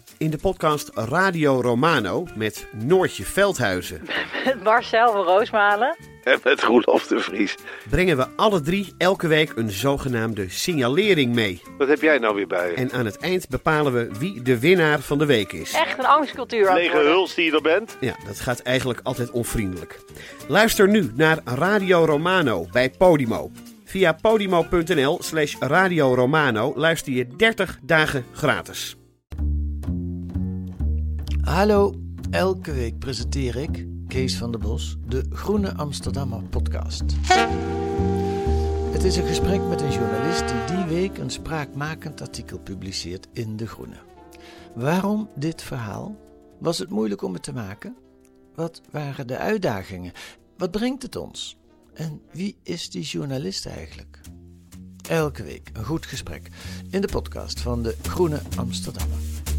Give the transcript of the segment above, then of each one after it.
In de podcast Radio Romano met Noortje Veldhuizen. Met Marcel van Roosmalen. En met Roelof de Vries. Brengen we alle drie elke week een zogenaamde signalering mee. Wat heb jij nou weer bij je? En aan het eind bepalen we wie de winnaar van de week is. Echt een angstcultuur. Lege huls die je er bent? Ja, dat gaat eigenlijk altijd onvriendelijk. Luister nu naar Radio Romano bij Podimo. Via podimo.nl/Radio Romano luister je 30 dagen gratis. Hallo, elke week presenteer ik, Kees van der Bos, de Groene Amsterdammer podcast. Het is een gesprek met een journalist die week een spraakmakend artikel publiceert in De Groene. Waarom dit verhaal? Was het moeilijk om het te maken? Wat waren de uitdagingen? Wat brengt het ons? En wie is die journalist eigenlijk? Elke week een goed gesprek in de podcast van de Groene Amsterdammer.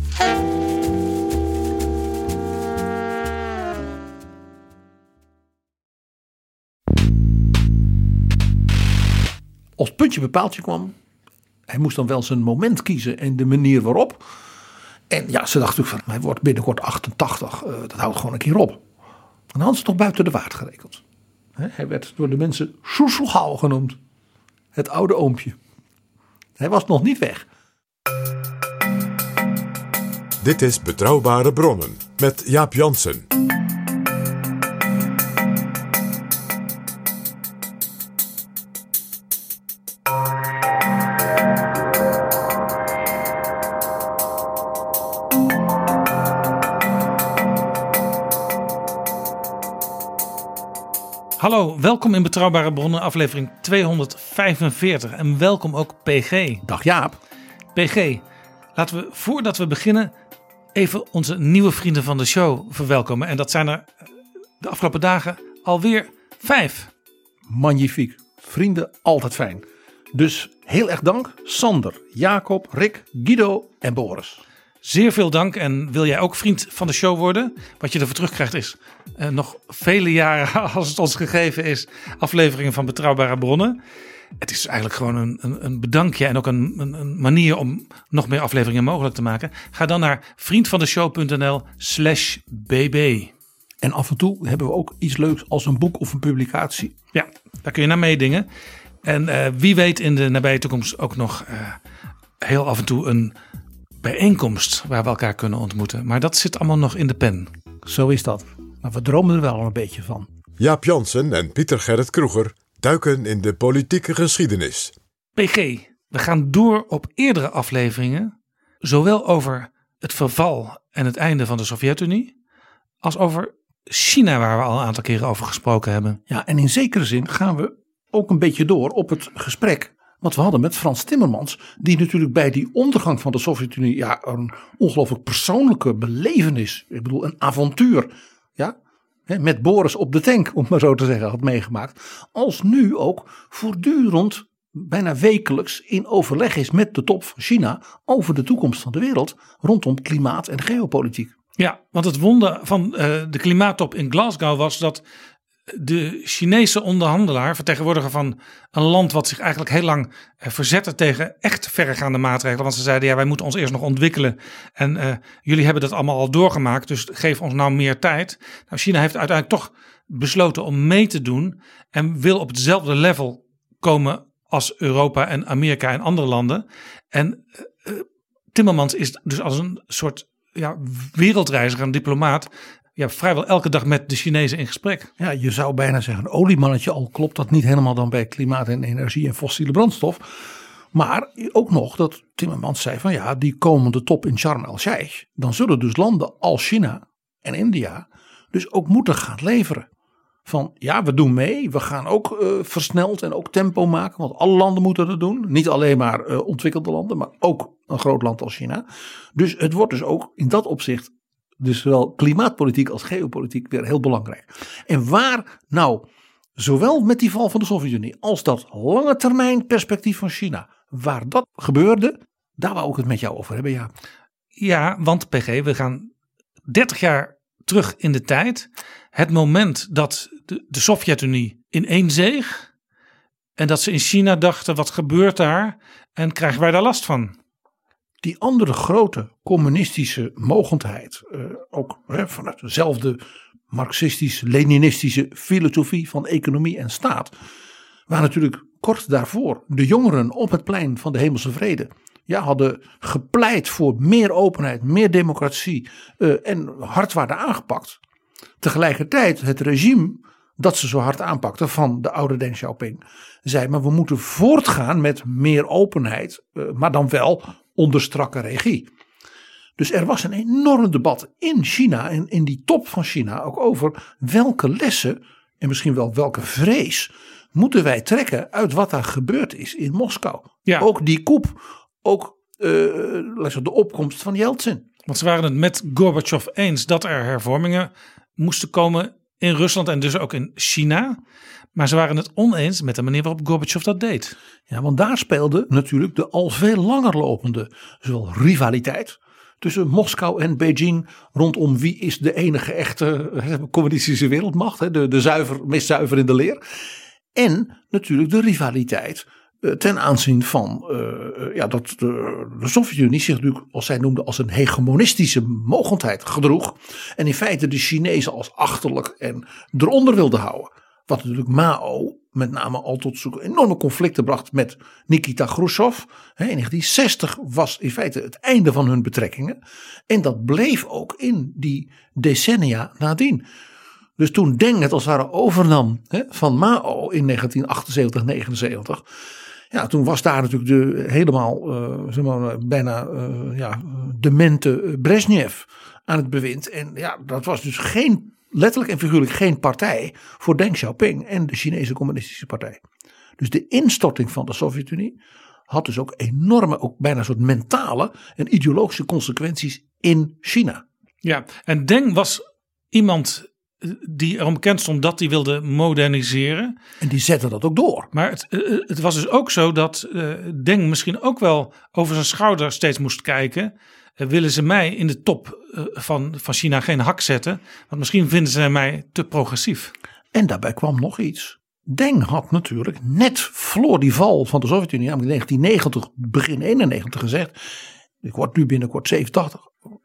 Als puntje bij paaltje kwam, hij moest dan wel zijn moment kiezen en de manier waarop. En ja, ze dacht natuurlijk van, hij wordt binnenkort 88, dat houdt gewoon een keer op. En dan hadden ze toch buiten de waard gerekend. Hij werd door de mensen Soeselgauw genoemd. Het oude oompje. Hij was nog niet weg. Dit is Betrouwbare Bronnen met Jaap Jansen. Hallo, welkom in Betrouwbare Bronnen, aflevering 245. En welkom ook PG. Dag Jaap. PG, laten we voordat we beginnen even onze nieuwe vrienden van de show verwelkomen. En dat zijn er de afgelopen dagen alweer 5. Magnifiek. Vrienden, altijd fijn. Dus heel erg dank. Sander, Jacob, Rick, Guido en Boris. Zeer veel dank. En wil jij ook vriend van de show worden? Wat je ervoor terugkrijgt is nog vele jaren, als het ons gegeven is, afleveringen van Betrouwbare Bronnen. Het is eigenlijk gewoon een bedankje en ook een manier om nog meer afleveringen mogelijk te maken. Ga dan naar vriendvandeshow.nl/bb. En af en toe hebben we ook iets leuks als een boek of een publicatie. Ja, daar kun je naar meedingen. En wie weet in de nabije toekomst ook nog heel af en toe een bijeenkomst waar we elkaar kunnen ontmoeten. Maar dat zit allemaal nog in de pen. Zo is dat. Maar we dromen er wel een beetje van. Jaap Jansen en Pieter Gerrit Kroeger duiken in de politieke geschiedenis. PG, we gaan door op eerdere afleveringen, zowel over het verval en het einde van de Sovjet-Unie, als over China, waar we al een aantal keren over gesproken hebben. Ja, en in zekere zin gaan we ook een beetje door op het gesprek wat we hadden met Frans Timmermans, die natuurlijk bij die ondergang van de Sovjet-Unie een ongelooflijk persoonlijke belevenis, ik bedoel een avontuur, met Boris op de tank, om maar zo te zeggen, had meegemaakt. Als nu ook voortdurend, bijna wekelijks in overleg is met de top van China over de toekomst van de wereld rondom klimaat en geopolitiek. Ja, want het wonder van de klimaattop in Glasgow was dat de Chinese onderhandelaar, vertegenwoordiger van een land wat zich eigenlijk heel lang verzette tegen echt verregaande maatregelen. Want ze zeiden, wij moeten ons eerst nog ontwikkelen. En jullie hebben dat allemaal al doorgemaakt, dus geef ons nou meer tijd. Nou, China heeft uiteindelijk toch besloten om mee te doen en wil op hetzelfde level komen als Europa en Amerika en andere landen. En Timmermans is dus als een soort wereldreiziger, een diplomaat, vrijwel elke dag met de Chinezen in gesprek. Ja, je zou bijna zeggen een oliemannetje, al klopt dat niet helemaal dan bij klimaat en energie en fossiele brandstof. Maar ook nog dat Timmermans zei van die komende top in Sharm el-Sheikh, dan zullen dus landen als China en India dus ook moeten gaan leveren. Van we doen mee, we gaan ook versneld en ook tempo maken, want alle landen moeten dat doen. Niet alleen maar ontwikkelde landen, maar ook een groot land als China. Dus het wordt dus ook in dat opzicht, dus zowel klimaatpolitiek als geopolitiek, weer heel belangrijk. En waar nou, zowel met die val van de Sovjet-Unie als dat lange termijn perspectief van China, waar dat gebeurde, daar wou ik het met jou over hebben, Ja, want PG, we gaan 30 jaar terug in de tijd. Het moment dat de Sovjet-Unie ineenzeeg en dat ze in China dachten, wat gebeurt daar en krijgen wij daar last van? Die andere grote communistische mogendheid, ook vanuit dezelfde marxistisch-leninistische filosofie van economie en staat, waar natuurlijk kort daarvoor de jongeren op het plein van de Hemelse Vrede hadden gepleit voor meer openheid, meer democratie en hard waren aangepakt. Tegelijkertijd het regime dat ze zo hard aanpakten van de oude Deng Xiaoping zei, maar we moeten voortgaan met meer openheid, maar dan wel onder strakke regie. Dus er was een enorm debat in China en in die top van China ook over welke lessen en misschien wel welke vrees moeten wij trekken uit wat daar gebeurd is in Moskou. Ja. Ook die coup, ook de opkomst van Yeltsin. Want ze waren het met Gorbachev eens dat er hervormingen moesten komen in Rusland en dus ook in China. Maar ze waren het oneens met de manier waarop Gorbachev dat deed. Ja, want daar speelde natuurlijk de al veel langer lopende zowel rivaliteit tussen Moskou en Beijing rondom wie is de enige echte communistische wereldmacht. De meest zuiver in de leer. En natuurlijk de rivaliteit ten aanzien van dat de Sovjet-Unie zich natuurlijk, als zij noemde, als een hegemonistische mogendheid gedroeg. En in feite de Chinezen als achterlijk en eronder wilde houden. Wat natuurlijk Mao met name al tot enorme conflicten bracht met Nikita Khrushchev. In 1960 was in feite het einde van hun betrekkingen. En dat bleef ook in die decennia nadien. Dus toen Deng het als het ware overnam van Mao in 1978, 79. Ja, toen was daar natuurlijk de helemaal bijna demente Brezhnev aan het bewind. En ja, dat was dus letterlijk en figuurlijk geen partij voor Deng Xiaoping en de Chinese Communistische Partij. Dus de instorting van de Sovjet-Unie had dus ook enorme, ook bijna een soort mentale en ideologische consequenties in China. Ja, en Deng was iemand die erom bekend stond dat hij wilde moderniseren. En die zette dat ook door. Maar het was dus ook zo dat Deng misschien ook wel over zijn schouder steeds moest kijken. Willen ze mij in de top van China geen hak zetten? Want misschien vinden ze mij te progressief. En daarbij kwam nog iets. Deng had natuurlijk net voor die val van de Sovjet-Unie, namelijk 1990, begin 91 gezegd. Ik word nu binnenkort 87.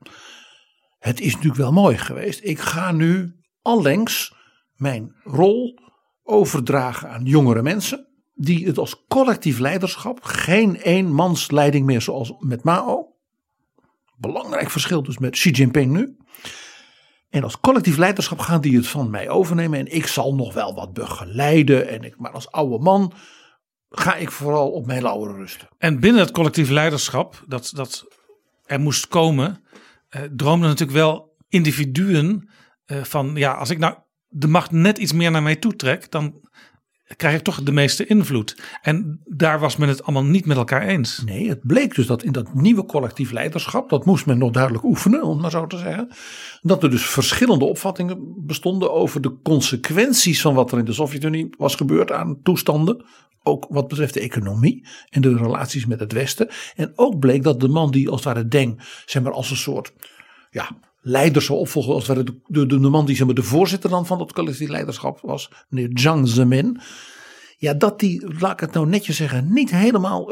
Het is natuurlijk wel mooi geweest. Ik ga nu allengs mijn rol overdragen aan jongere mensen. Die het als collectief leiderschap, geen eenmansleiding meer zoals met Mao. Belangrijk verschil dus met Xi Jinping nu. En als collectief leiderschap gaan die het van mij overnemen. En ik zal nog wel wat begeleiden. Maar als oude man ga ik vooral op mijn lauweren rusten. En binnen het collectief leiderschap dat er moest komen, droomden natuurlijk wel individuen van ja, als ik nou de macht net iets meer naar mij toe trek, dan krijg ik toch de meeste invloed. En daar was men het allemaal niet met elkaar eens. Nee, het bleek dus dat in dat nieuwe collectief leiderschap, dat moest men nog duidelijk oefenen, om het maar zo te zeggen, dat er dus verschillende opvattingen bestonden over de consequenties van wat er in de Sovjet-Unie was gebeurd aan toestanden. Ook wat betreft de economie en de relaties met het Westen. En ook bleek dat de man die als het ware Deng, zeg maar als een soort leider zou opvolgen, als het ware de man die zeg maar de voorzitter dan van dat collectief leiderschap was, meneer Jiang Zemin. Ja, dat die, laat ik het nou netjes zeggen, niet helemaal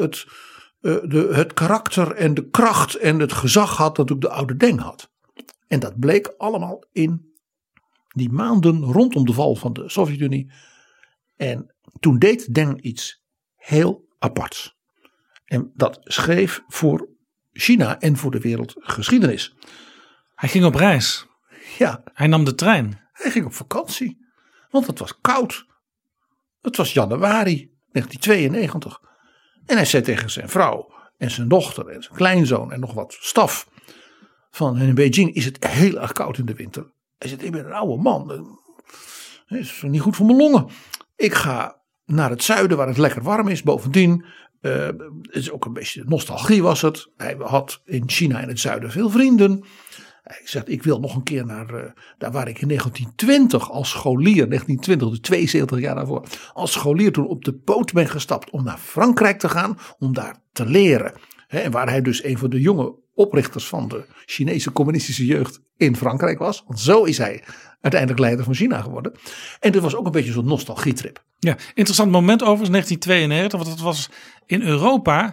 het karakter en de kracht en het gezag had dat ook de oude Deng had. En dat bleek allemaal in die maanden rondom de val van de Sovjet-Unie. En toen deed Deng iets heel aparts. En dat schreef voor China en voor de wereldgeschiedenis. Hij ging op reis. Ja. Hij nam de trein. Hij ging op vakantie. Want het was koud. Het was januari 1992. En hij zei tegen zijn vrouw en zijn dochter en zijn kleinzoon en nog wat staf van in Beijing is het heel erg koud in de winter. Hij zei, ik ben een oude man. Dat is niet goed voor mijn longen. Ik ga naar het zuiden waar het lekker warm is. Bovendien, het is ook een beetje nostalgie was het. Hij had in China in het zuiden veel vrienden. Hij zegt, ik wil nog een keer naar daar waar ik in 1920 als scholier, 1920, dus 72 jaar daarvoor, als scholier toen op de boot ben gestapt om naar Frankrijk te gaan, om daar te leren. En waar hij dus een van de jonge oprichters van de Chinese communistische jeugd in Frankrijk was. Want zo is hij uiteindelijk leider van China geworden. En dit was ook een beetje zo'n nostalgietrip. Ja, interessant moment overigens 1992, want dat was in Europa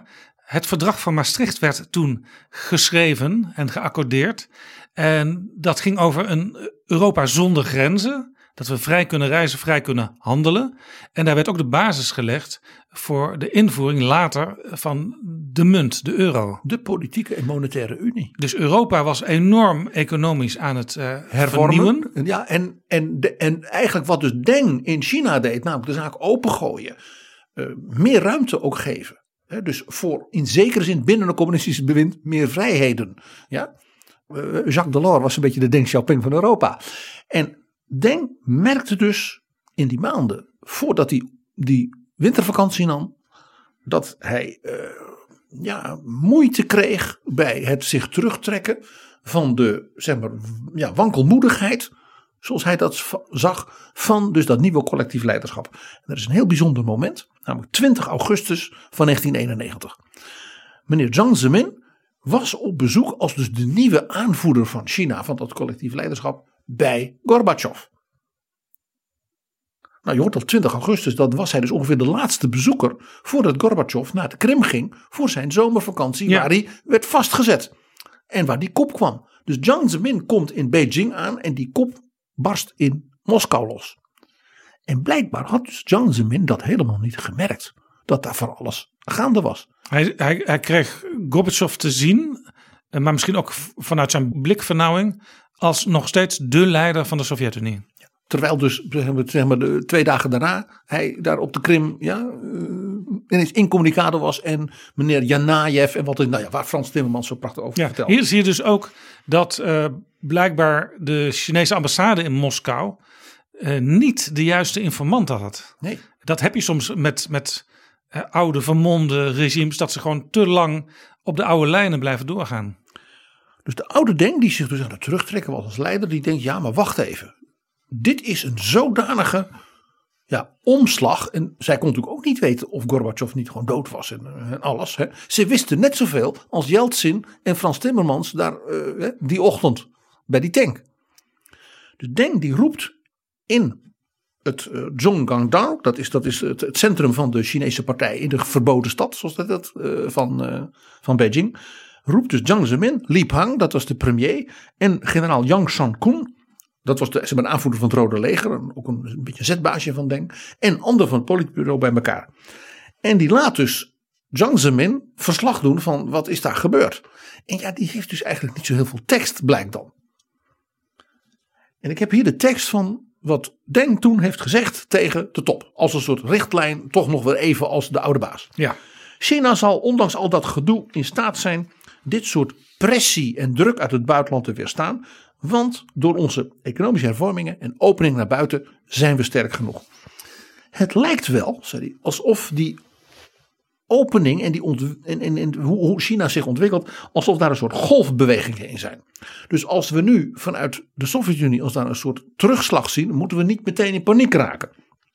Het verdrag van Maastricht werd toen geschreven en geaccordeerd. En dat ging over een Europa zonder grenzen. Dat we vrij kunnen reizen, vrij kunnen handelen. En daar werd ook de basis gelegd voor de invoering later van de munt, de euro. De politieke en monetaire unie. Dus Europa was enorm economisch aan het vernieuwen. Ja, en eigenlijk wat dus Deng in China deed, namelijk de zaak opengooien. Meer ruimte ook geven. Dus voor in zekere zin binnen een communistisch bewind meer vrijheden. Ja? Jacques Delors was een beetje de Deng Xiaoping van Europa. En Deng merkte dus in die maanden voordat hij die wintervakantie nam, dat hij moeite kreeg bij het zich terugtrekken van de wankelmoedigheid, zoals hij dat zag, van dus dat nieuwe collectief leiderschap. En dat is een heel bijzonder moment, namelijk 20 augustus van 1991. Meneer Jiang Zemin was op bezoek als dus de nieuwe aanvoerder van China, van dat collectief leiderschap, bij Gorbachev. Nou, je hoort al 20 augustus, dat was hij dus ongeveer de laatste bezoeker voordat Gorbachev naar de Krim ging voor zijn zomervakantie, waar hij werd vastgezet. En waar die kop kwam. Dus Jiang Zemin komt in Beijing aan en die kop barst in Moskou los. En blijkbaar had dus Jiang Zemin dat helemaal niet gemerkt, dat daar van alles gaande was. Hij kreeg Gorbachev te zien, maar misschien ook vanuit zijn blikvernauwing, als nog steeds de leider van de Sovjet-Unie. Terwijl dus de 2 dagen daarna hij daar op de Krim ineens incommunicado was en meneer Janajev en waar Frans Timmermans zo prachtig over vertelde. Hier zie je dus ook dat blijkbaar de Chinese ambassade in Moskou niet de juiste informanten had. Nee. Dat heb je soms met oude vermomde regimes, dat ze gewoon te lang op de oude lijnen blijven doorgaan. Dus de oude Deng die zich dus aan het terugtrekken was als leider, die denkt ja maar wacht even. Dit is een zodanige omslag. En zij kon natuurlijk ook niet weten of Gorbachev niet gewoon dood was en alles. Hè. Ze wisten net zoveel als Yeltsin en Frans Timmermans daar die ochtend bij die tank. Dus Deng die roept in het Zhonggangdao, dat is het centrum van de Chinese partij in de verboden stad, zoals dat van Beijing. Roept dus Jiang Zemin, Li Peng, dat was de premier, en generaal Yang San-kun. Dat was de aanvoerder van het Rode Leger. Ook een beetje zetbaasje van Deng. En ander van het politbureau bij elkaar. En die laat dus Jiang Zemin verslag doen van wat is daar gebeurd. En die heeft dus eigenlijk niet zo heel veel tekst, blijkt dan. En ik heb hier de tekst van wat Deng toen heeft gezegd tegen de top. Als een soort richtlijn, toch nog weer even als de oude baas. Ja. China zal ondanks al dat gedoe in staat zijn dit soort pressie en druk uit het buitenland te weerstaan. Want door onze economische hervormingen en opening naar buiten zijn we sterk genoeg. Het lijkt wel, zei hij, alsof die opening en hoe China zich ontwikkelt, alsof daar een soort golfbewegingen in zijn. Dus als we nu vanuit de Sovjet-Unie als daar een soort terugslag zien, moeten we niet meteen in paniek raken.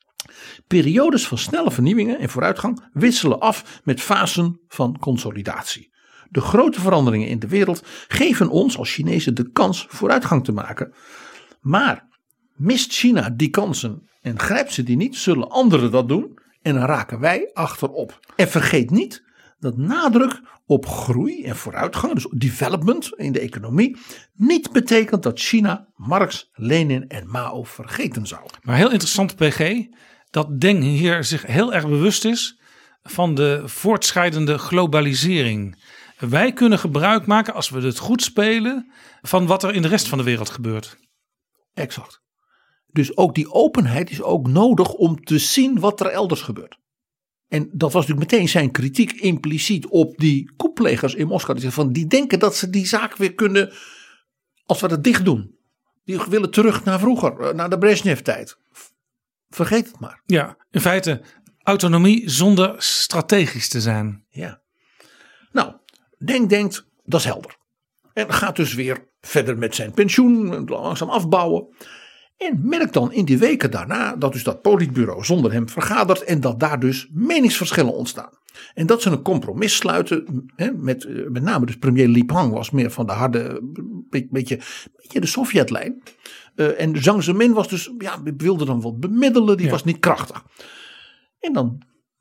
Periodes van snelle vernieuwingen en vooruitgang wisselen af met fasen van consolidatie. De grote veranderingen in de wereld geven ons als Chinezen de kans vooruitgang te maken. Maar mist China die kansen en grijpt ze die niet, zullen anderen dat doen en dan raken wij achterop. En vergeet niet dat nadruk op groei en vooruitgang, dus development in de economie, niet betekent dat China Marx, Lenin en Mao vergeten zou. Maar heel interessant, PG, dat Deng hier zich heel erg bewust is van de voortschrijdende globalisering. Wij kunnen gebruik maken, als we het goed spelen, van wat er in de rest van de wereld gebeurt. Exact. Dus ook die openheid is ook nodig om te zien wat er elders gebeurt. En dat was natuurlijk meteen zijn kritiek impliciet op die koeplegers in Moskou. Die denken dat ze die zaak weer kunnen, als we dat dicht doen. Die willen terug naar vroeger, naar de Brezhnev-tijd. Vergeet het maar. Ja, in feite autonomie zonder strategisch te zijn. Ja. Nou, Deng denkt, dat is helder. En gaat dus weer verder met zijn pensioen, langzaam afbouwen. En merkt dan in die weken daarna dat dus dat politbureau zonder hem vergadert en dat daar dus meningsverschillen ontstaan. En dat ze een compromis sluiten met name dus premier Li Peng was meer van de harde, beetje de Sovjetlijn. En Jiang Zemin was dus, wilde dan wat bemiddelen, die was niet krachtig. En dan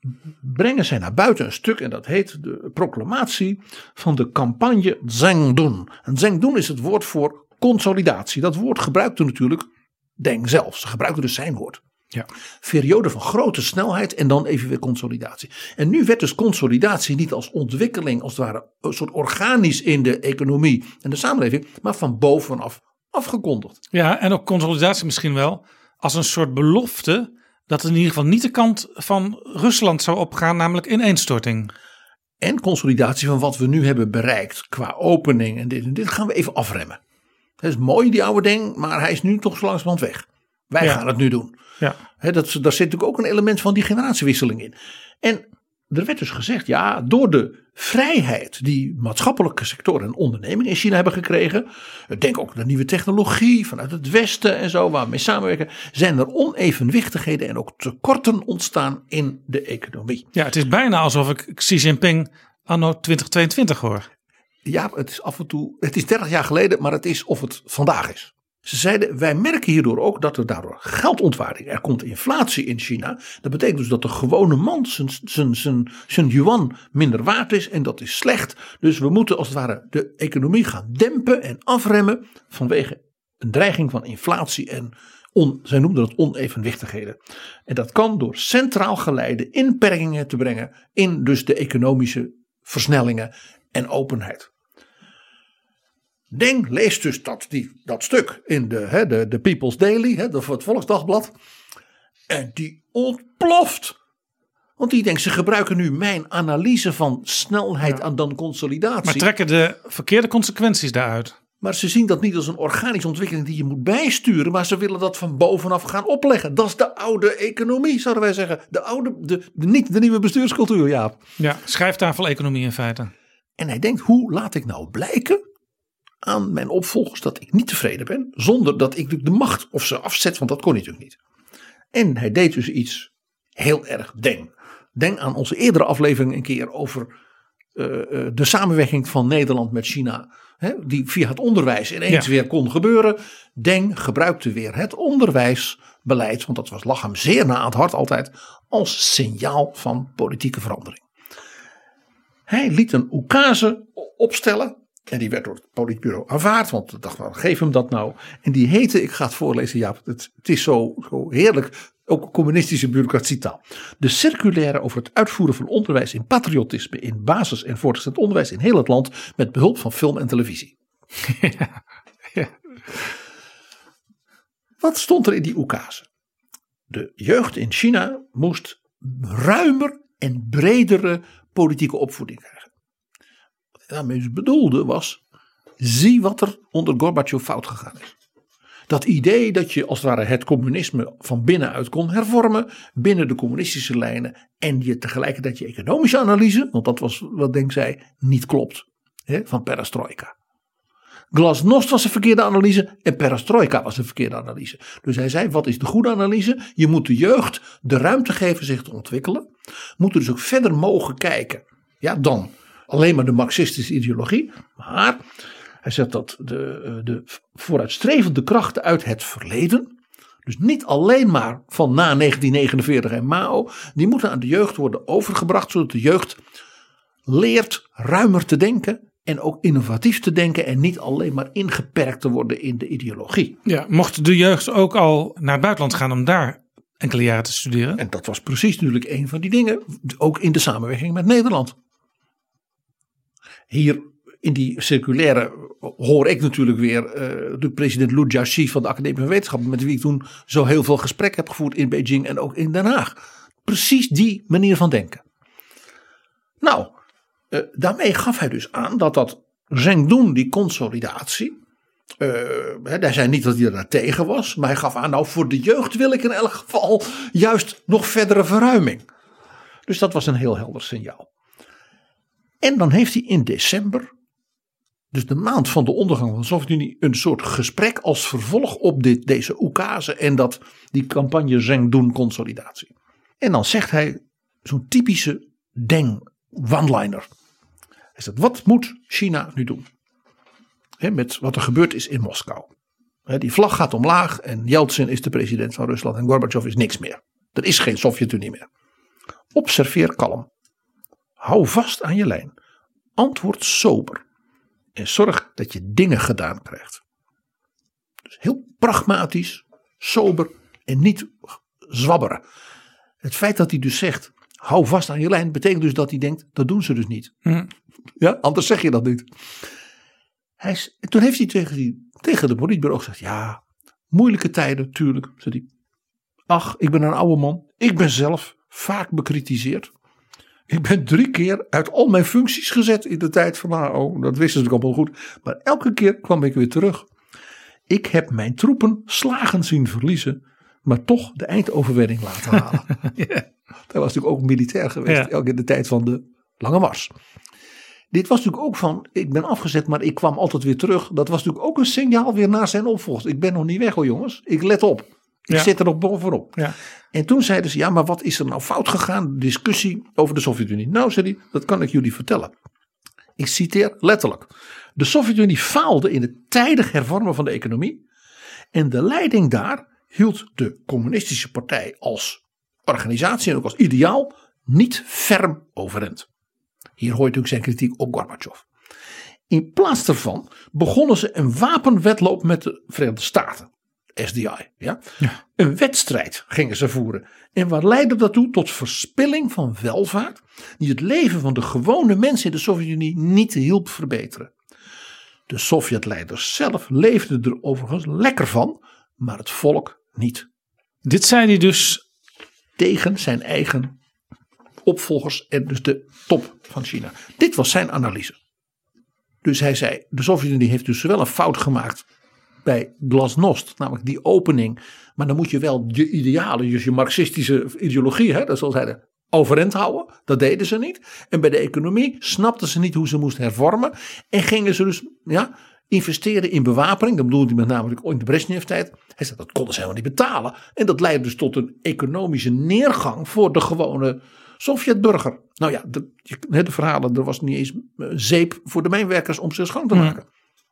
brengen zij naar buiten een stuk en dat heet de proclamatie van de campagne Zhengdun. En Zhengdun is het woord voor consolidatie. Dat woord gebruikte natuurlijk Deng zelf. Ze gebruikte dus zijn woord. Ja. Periode van grote snelheid en dan even weer consolidatie. En nu werd dus consolidatie niet als ontwikkeling, als het ware een soort organisch in de economie en de samenleving, maar van bovenaf afgekondigd. Ja, en ook consolidatie misschien wel als een soort belofte dat in ieder geval niet de kant van Rusland zou opgaan, namelijk ineenstorting. En consolidatie van wat we nu hebben bereikt qua opening en dit gaan we even afremmen. Dat is mooi die oude Deng, maar hij is nu toch zo langzamerhand weg. Wij gaan het nu doen. Ja. Daar zit natuurlijk ook een element van die generatiewisseling in. En er werd dus gezegd, ja, door de vrijheid die maatschappelijke sectoren en ondernemingen in China hebben gekregen, denk ook aan de nieuwe technologie vanuit het Westen en zo, waar we mee samenwerken, zijn er onevenwichtigheden en ook tekorten ontstaan in de economie. Ja, het is bijna alsof ik Xi Jinping anno 2022 hoor. Ja, het is af en toe, het is 30 jaar geleden, maar het is of het vandaag is. Ze zeiden, wij merken hierdoor ook dat er daardoor geldontwaarding, er komt inflatie in China. Dat betekent dus dat de gewone man zijn yuan minder waard is en dat is slecht. Dus we moeten als het ware de economie gaan dempen en afremmen vanwege een dreiging van inflatie en zij noemden het onevenwichtigheden. En dat kan door centraal geleide inperkingen te brengen in dus de economische versnellingen en openheid. Deng leest dus dat stuk in de People's Daily, het Volksdagblad. En die ontploft. Want die denkt, ze gebruiken nu mijn analyse van snelheid aan dan consolidatie. Maar trekken de verkeerde consequenties daaruit. Maar ze zien dat niet als een organische ontwikkeling die je moet bijsturen. Maar ze willen dat van bovenaf gaan opleggen. Dat is de oude economie, zouden wij zeggen. Niet de nieuwe bestuurscultuur, Jaap. Ja, schrijftafel-economie in feite. En hij denkt, hoe laat ik nou blijken aan mijn opvolgers dat ik niet tevreden ben, zonder dat ik de macht of ze afzet, want dat kon hij natuurlijk niet. En hij deed dus iets heel erg Deng. Denk aan onze eerdere aflevering een keer over de samenwerking van Nederland met China, die via het onderwijs ineens weer kon gebeuren. Deng gebruikte weer het onderwijsbeleid, want dat lag hem zeer na aan het hart altijd, als signaal van politieke verandering. Hij liet een oekase opstellen. En die werd door het politbureau aanvaard. Want ik dacht, nou, geef hem dat nou. En die heette, ik ga het voorlezen. Ja, het is zo heerlijk. Ook communistische bureaucratietaal. De circulaire over het uitvoeren van onderwijs in patriotisme. In basis- en voortgezet onderwijs in heel het land. Met behulp van film en televisie. Ja. Wat stond er in die oekase? De jeugd in China moest ruimer en bredere politieke opvoeding krijgen. Daarmee bedoelde was, zie wat er onder Gorbachev fout gegaan is. Dat idee dat je als het ware het communisme van binnenuit kon hervormen, binnen de communistische lijnen, en je tegelijkertijd je economische analyse, want dat was wat Deng zei, niet klopt, van perestroika. Glasnost was een verkeerde analyse en perestroika was een verkeerde analyse. Dus hij zei, wat is de goede analyse? Je moet de jeugd de ruimte geven zich te ontwikkelen. Moeten dus ook verder mogen kijken. Ja, dan alleen maar de marxistische ideologie. Maar hij zegt dat de vooruitstrevende krachten uit het verleden, dus niet alleen maar van na 1949 en Mao, die moeten aan de jeugd worden overgebracht, zodat de jeugd leert ruimer te denken en ook innovatief te denken en niet alleen maar ingeperkt te worden in de ideologie. Ja, mocht de jeugd ook al naar het buitenland gaan om daar enkele jaren te studeren? En dat was precies natuurlijk een van die dingen, ook in de samenwerking met Nederland. Hier in die circulaire hoor ik natuurlijk weer de president Liu Jiaxi van de Academie van Wetenschappen, met wie ik toen zo heel veel gesprek heb gevoerd in Beijing en ook in Den Haag. Precies die manier van denken. Nou, daarmee gaf hij dus aan dat Zhengdun, die consolidatie, hij zei niet dat hij er tegen was, maar hij gaf aan, nou voor de jeugd wil ik in elk geval juist nog verdere verruiming. Dus dat was een heel helder signaal. En dan heeft hij in december, dus de maand van de ondergang van de Sovjet-Unie, een soort gesprek als vervolg op deze oekase en die campagne Zhengdun consolidatie. En dan zegt hij zo'n typische Deng one-liner. Hij zegt, wat moet China nu doen? Met wat er gebeurd is in Moskou. Die vlag gaat omlaag en Yeltsin is de president van Rusland en Gorbachev is niks meer. Er is geen Sovjet-Unie meer. Observeer kalm. Hou vast aan je lijn. Antwoord sober. En zorg dat je dingen gedaan krijgt. Dus heel pragmatisch, sober en niet zwabberen. Het feit dat hij dus zegt, hou vast aan je lijn, betekent dus dat hij denkt, dat doen ze dus niet. Ja, anders zeg je dat niet. Toen heeft hij tegen de politbureau gezegd, ja, moeilijke tijden, tuurlijk. Zei hij, ach, ik ben een oude man. Ik ben zelf vaak bekritiseerd. Ik ben 3 keer uit al mijn functies gezet in de tijd van AO. Dat wisten ze allemaal goed. Maar elke keer kwam ik weer terug. Ik heb mijn troepen slagen zien verliezen, maar toch de eindoverwinning laten halen. Ja. Hij was natuurlijk ook militair geweest, ook in de tijd van de Lange Mars. Dit was natuurlijk ook van, ik ben afgezet, maar ik kwam altijd weer terug. Dat was natuurlijk ook een signaal weer naar zijn opvolger. Ik ben nog niet weg hoor jongens, ik let op. Ik zit er nog bovenop. Ja. En toen zeiden ze, ja, maar wat is er nou fout gegaan? Discussie over de Sovjet-Unie. Nou, zei hij, dat kan ik jullie vertellen. Ik citeer letterlijk. De Sovjet-Unie faalde in het tijdig hervormen van de economie. En de leiding daar hield de communistische partij als organisatie en ook als ideaal niet ferm overeind. Hier hoor je natuurlijk zijn kritiek op Gorbachev. In plaats daarvan begonnen ze een wapenwedloop met de Verenigde Staten. SDI. Ja? Een wedstrijd gingen ze voeren. En wat leidde dat toe? Tot verspilling van welvaart. Die het leven van de gewone mensen in de Sovjet-Unie niet hielp verbeteren. De Sovjetleiders zelf leefden er overigens lekker van. Maar het volk niet. Dit zei hij dus tegen zijn eigen opvolgers en dus de top van China. Dit was zijn analyse. Dus hij zei, de Sovjet-Unie heeft dus wel een fout gemaakt bij Glasnost, namelijk die opening. Maar dan moet je wel je idealen, dus je marxistische ideologie, dat zoals zeiden, overeind houden. Dat deden ze niet. En bij de economie snapten ze niet hoe ze moest hervormen. En gingen ze dus investeren in bewapening. Dat bedoelde hij met name in de Brezhnev-tijd. Hij zei, dat konden ze helemaal niet betalen. En dat leidde dus tot een economische neergang voor de gewone Sovjetburger. Nou ja, de verhalen, er was niet eens zeep voor de mijnwerkers om ze schoon te maken.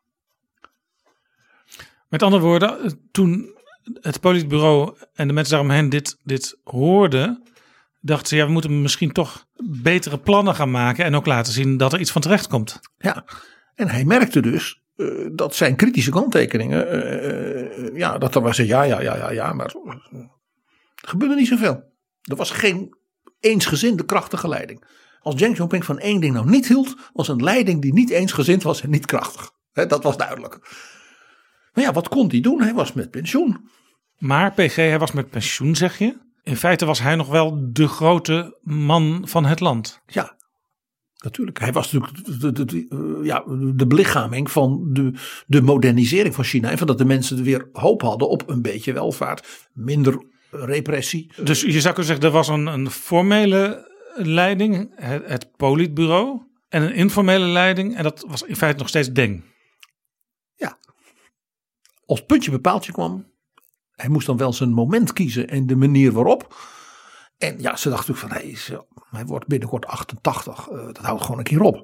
Met andere woorden, toen het politbureau en de mensen daaromheen dit hoorden, dachten ze, ja, we moeten misschien toch betere plannen gaan maken en ook laten zien dat er iets van terecht komt. Ja, en hij merkte dus dat zijn kritische kanttekeningen, dat er was ja, maar er gebeurde niet zoveel. Er was geen eensgezinde krachtige leiding. Als Deng Xiaoping van één ding nou niet hield, was een leiding die niet eensgezind was en niet krachtig. Dat was duidelijk. Maar ja, wat kon hij doen? Hij was met pensioen. Maar PG, hij was met pensioen, zeg je? In feite was hij nog wel de grote man van het land. Ja, natuurlijk. Hij was natuurlijk de belichaming van de modernisering van China. En van dat de mensen weer hoop hadden op een beetje welvaart. Minder repressie. Dus je zou kunnen zeggen, er was een formele leiding, het politbureau. En een informele leiding. En dat was in feite nog steeds Deng. Ja. Als puntje bij paaltje kwam. Hij moest dan wel zijn moment kiezen en de manier waarop. En ja, ze dachten natuurlijk van hij wordt binnenkort 88. Dat houdt gewoon een keer op. En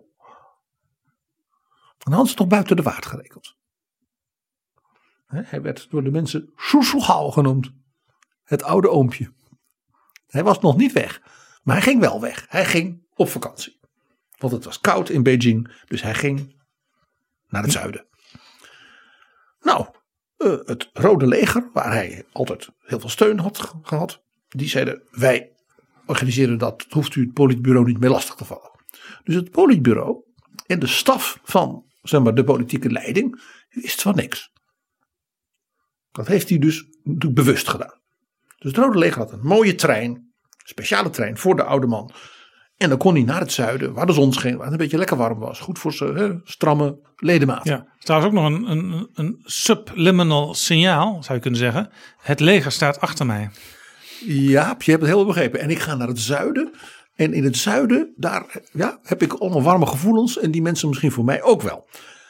dan hadden ze toch buiten de waard gerekend. Hij werd door de mensen Soeselgauw genoemd. Het oude oompje. Hij was nog niet weg. Maar hij ging wel weg. Hij ging op vakantie. Want het was koud in Beijing. Dus hij ging naar het zuiden. Nou, het Rode Leger, waar hij altijd heel veel steun had gehad. Die zeiden, wij organiseren dat. Het hoeft u het politbureau niet meer lastig te vallen. Dus het politbureau en de staf van de politieke leiding wist van niks. Dat heeft hij dus natuurlijk bewust gedaan. Dus het Rode Leger had een mooie trein. Een speciale trein voor de oude man. En dan kon hij naar het zuiden, waar de zon scheen, waar het een beetje lekker warm was. Goed voor zijn stramme ledematen. Ja, er is trouwens ook nog een subliminal signaal, zou je kunnen zeggen. Het leger staat achter mij. Ja, je hebt het heel begrepen. En ik ga naar het zuiden. En in het zuiden, daar heb ik allemaal warme gevoelens. En die mensen misschien voor mij ook wel.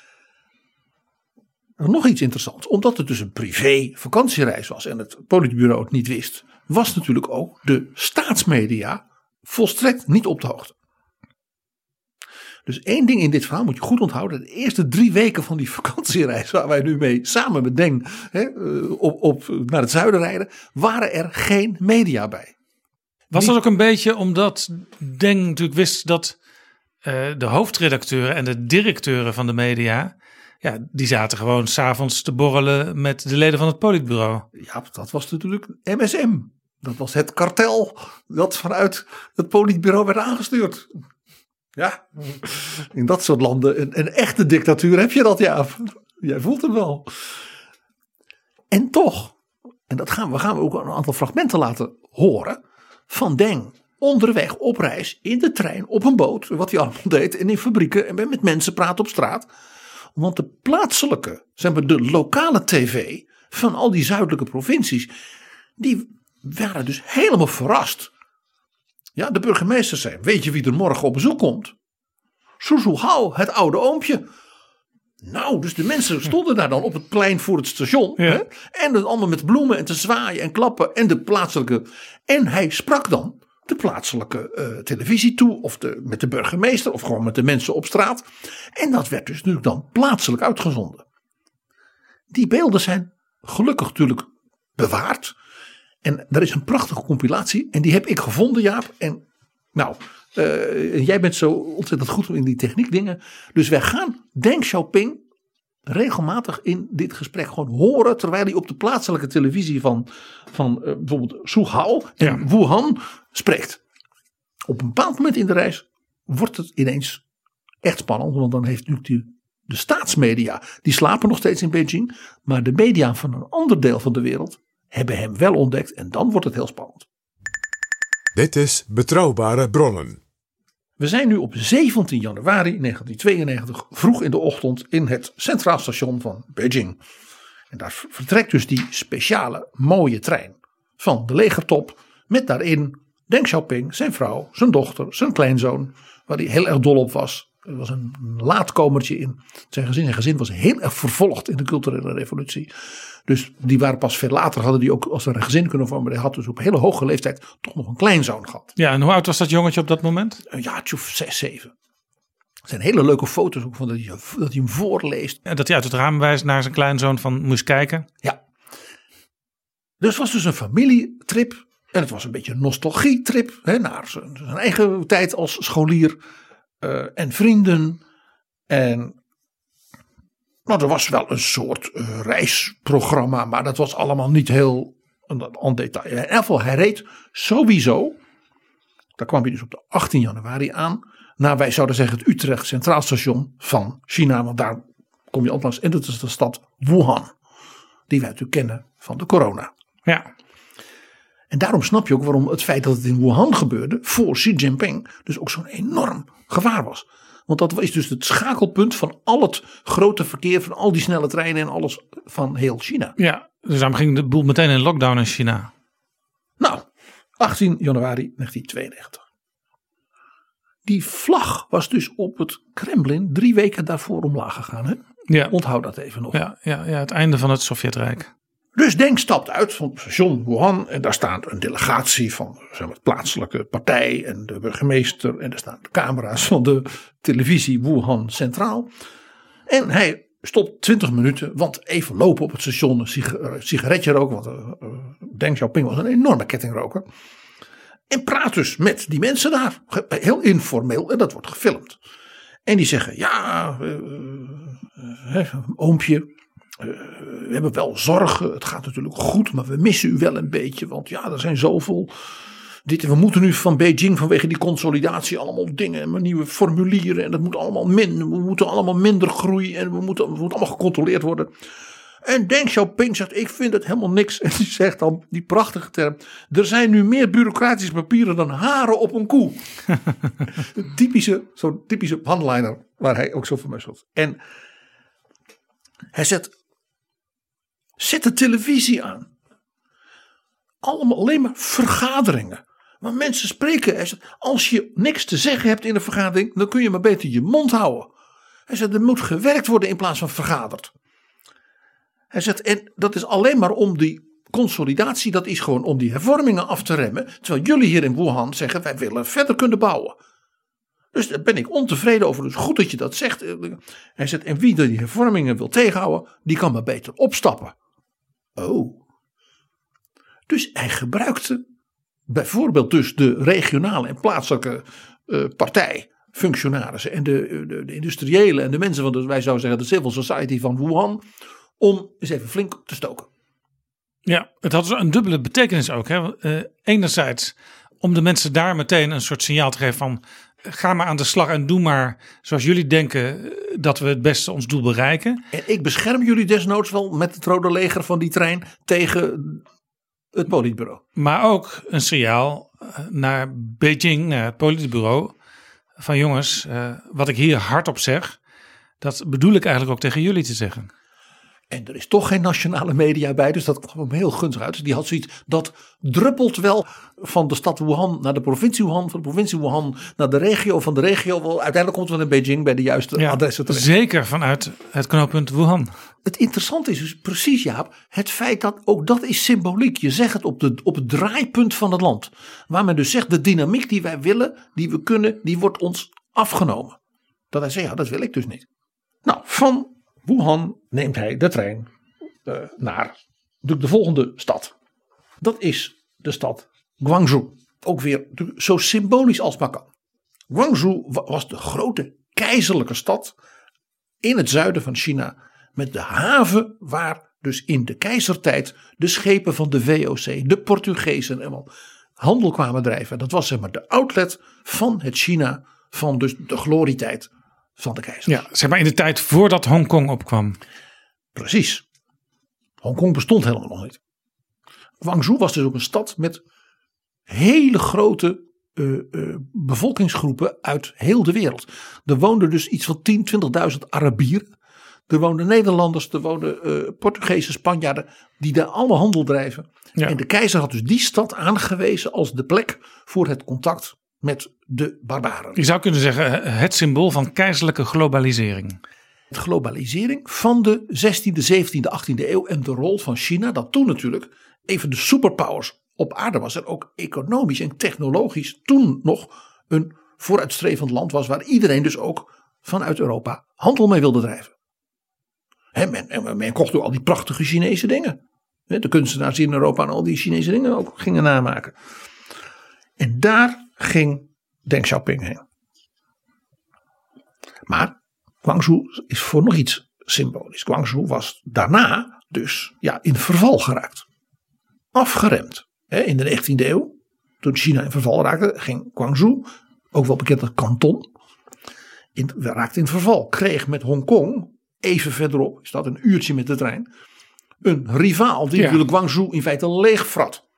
Nog iets interessants. Omdat het dus een privé vakantiereis was en het politbureau het niet wist, was natuurlijk ook de staatsmedia volstrekt niet op de hoogte. Dus één ding in dit verhaal moet je goed onthouden. De eerste 3 weken van die vakantiereis waar wij nu mee samen met Deng naar het zuiden rijden, waren er geen media bij. Was dat ook een beetje omdat Deng natuurlijk wist dat de hoofdredacteuren en de directeuren van de media, ja, die zaten gewoon 's avonds te borrelen met de leden van het politbureau. Ja, dat was natuurlijk MSM. Dat was het kartel dat vanuit het politbureau werd aangestuurd. Ja, in dat soort landen, een echte dictatuur heb je dat, ja. Jij voelt hem wel. En toch, en dat gaan we ook een aantal fragmenten laten horen van Deng onderweg op reis, in de trein, op een boot, wat hij allemaal deed, en in fabrieken en met mensen praten op straat. Want de plaatselijke, zeg maar de lokale tv van al die zuidelijke provincies, die waren dus helemaal verrast. Ja, de burgemeester zei, weet je wie er morgen op bezoek komt? Zhu Hao, het oude oompje. Nou, dus de mensen stonden daar dan op het plein voor het station. Ja. Hè? En dan allemaal met bloemen en te zwaaien en klappen. En de plaatselijke. En hij sprak dan de plaatselijke televisie toe. Of met de burgemeester. Of gewoon met de mensen op straat. En dat werd dus nu dan plaatselijk uitgezonden. Die beelden zijn gelukkig natuurlijk bewaard. En er is een prachtige compilatie. En die heb ik gevonden, Jaap. En nou, jij bent zo ontzettend goed in die techniek dingen. Dus wij gaan Deng Xiaoping regelmatig in dit gesprek gewoon horen. Terwijl hij op de plaatselijke televisie van bijvoorbeeld Zhu Hao en Wuhan spreekt. Op een bepaald moment in de reis wordt het ineens echt spannend. Want dan heeft nu de staatsmedia, die slapen nog steeds in Beijing. Maar de media van een ander deel van de wereld hebben hem wel ontdekt. En dan wordt het heel spannend. Dit is Betrouwbare Bronnen. We zijn nu op 17 januari 1992 vroeg in de ochtend in het Centraal Station van Beijing. En daar vertrekt dus die speciale mooie trein van de legertop met daarin Deng Xiaoping, zijn vrouw, zijn dochter, zijn kleinzoon, waar hij heel erg dol op was. Er was een laatkomertje in zijn gezin. Zijn gezin was heel erg vervolgd in de culturele revolutie. Dus die waren pas veel later, hadden die ook als een gezin kunnen vormen. Hij had dus op hele hoge leeftijd toch nog een kleinzoon gehad. Ja, en hoe oud was dat jongetje op dat moment? Een jaartje of 6, 7. Er zijn hele leuke foto's ook van dat hij hem voorleest. En dat hij uit het raam wijst naar zijn kleinzoon van moest kijken. Ja. Dus het was dus een familietrip. En het was een beetje een nostalgietrip. Naar zijn eigen tijd als scholier. En vrienden. En nou, er was wel een soort reisprogramma. Maar dat was allemaal niet heel en detail. In ieder geval, hij reed sowieso. Daar kwam hij dus op de 18 januari aan. Naar, wij zouden zeggen, het Utrecht Centraal Station van China. Want daar kom je althans in. Dat is de stad Wuhan. Die wij natuurlijk kennen van de corona. Ja. En daarom snap je ook waarom het feit dat het in Wuhan gebeurde. Voor Xi Jinping dus ook zo'n enorm gevaar was. Want dat is dus het schakelpunt van al het grote verkeer. Van al die snelle treinen en alles van heel China. Ja, dus daarom ging de boel meteen in lockdown in China. Nou, 18 januari 1992. Die vlag was dus op het Kremlin 3 weken daarvoor omlaag gegaan. Hè? Ja. Onthoud dat even nog. Ja, het einde van het Sovjetrijk. Dus Deng stapt uit van het station Wuhan. En daar staat een delegatie van de plaatselijke partij en de burgemeester. En er staan de camera's van de televisie Wuhan Centraal. En hij stopt 20 minuten, want even lopen op het station, een sigaretje roken. Want Deng Xiaoping was een enorme kettingroker. En praat dus met die mensen daar. Heel informeel. En dat wordt gefilmd. En die zeggen, ja, oompje. We hebben wel zorgen. Het gaat natuurlijk goed. Maar we missen u wel een beetje. Want ja, er zijn zoveel. We moeten nu van Beijing vanwege die consolidatie allemaal dingen. En nieuwe formulieren. En dat moet allemaal minder. We moeten allemaal minder groeien. En we moeten allemaal gecontroleerd worden. En Deng Xiaoping zegt, ik vind het helemaal niks. En die zegt dan die prachtige term. Er zijn nu meer bureaucratische papieren dan haren op een koe. Zo'n typische one-liner waar hij ook zo voor mij zat. En hij zet de televisie aan. Alleen maar vergaderingen. Maar mensen spreken. Hij zegt, als je niks te zeggen hebt in een vergadering, dan kun je maar beter je mond houden. Hij zegt, er moet gewerkt worden in plaats van vergaderd. Hij zegt, en dat is alleen maar om die consolidatie, dat is gewoon om die hervormingen af te remmen. Terwijl jullie hier in Wuhan zeggen, wij willen verder kunnen bouwen. Dus daar ben ik ontevreden over. Dus goed dat je dat zegt. Hij zegt, en wie die hervormingen wil tegenhouden, die kan maar beter opstappen. Oh. Dus hij gebruikte bijvoorbeeld dus de regionale en plaatselijke partijfunctionarissen en de industriëlen en de mensen van wij zouden zeggen de civil society van Wuhan, om eens even flink te stoken. Ja, het had een dubbele betekenis ook. Hè? Enerzijds om de mensen daar meteen een soort signaal te geven van ga maar aan de slag en doe maar zoals jullie denken dat we het beste ons doel bereiken. En ik bescherm jullie desnoods wel met het Rode Leger van die trein tegen het politbureau. Maar ook een signaal naar Beijing, naar het politbureau. Van jongens, wat ik hier hardop zeg, dat bedoel ik eigenlijk ook tegen jullie te zeggen. En er is toch geen nationale media bij, dus dat kwam hem heel gunstig uit. Dus die had zoiets, dat druppelt wel van de stad Wuhan naar de provincie Wuhan, van de provincie Wuhan naar de regio, van de regio. Wel, uiteindelijk komt het wel in Beijing bij de juiste adressen terecht. Zeker vanuit het knooppunt Wuhan. Het interessante is dus precies, Jaap, het feit dat ook dat is symboliek. Je zegt het op het draaipunt van het land. Waar men dus zegt, de dynamiek die wij willen, die we kunnen, die wordt ons afgenomen. Dat hij zegt, ja, dat wil ik dus niet. Nou, van Wuhan neemt hij de trein naar de volgende stad. Dat is de stad Guangzhou. Ook weer zo symbolisch als maar kan. Guangzhou was de grote keizerlijke stad in het zuiden van China. Met de haven waar dus in de keizertijd de schepen van de VOC, de Portugezen en handel kwamen drijven. Dat was zeg maar de outlet van het China van dus de glorietijd van de keizer. Ja, zeg maar in de tijd voordat Hongkong opkwam. Precies. Hongkong bestond helemaal nog niet. Guangzhou was dus ook een stad met hele grote bevolkingsgroepen uit heel de wereld. Er woonden dus iets van 10.000, 20.000 Arabieren. Er woonden Nederlanders, er woonden Portugezen, Spanjaarden die daar alle handel drijven. Ja. En de keizer had dus die stad aangewezen als de plek voor het contact met de barbaren. Je zou kunnen zeggen het symbool van keizerlijke globalisering. De globalisering van de 16e, 17e, 18e eeuw en de rol van China, dat toen natuurlijk even de superpowers op aarde was. En ook economisch en technologisch toen nog een vooruitstrevend land was waar iedereen dus ook vanuit Europa handel mee wilde drijven. Men kocht ook al die prachtige Chinese dingen. De kunstenaars in Europa en al die Chinese dingen ook gingen namaken. En daar ging Deng Xiaoping heen. Maar Guangzhou is voor nog iets symbolisch. Guangzhou was daarna dus in verval geraakt. Afgeremd. In de 19e eeuw, toen China in verval raakte, ging Guangzhou, ook wel bekend als Kanton, raakte in verval. Kreeg met Hongkong, even verderop, is dat een uurtje met de trein, een rivaal die natuurlijk Guangzhou in feite leegfrat.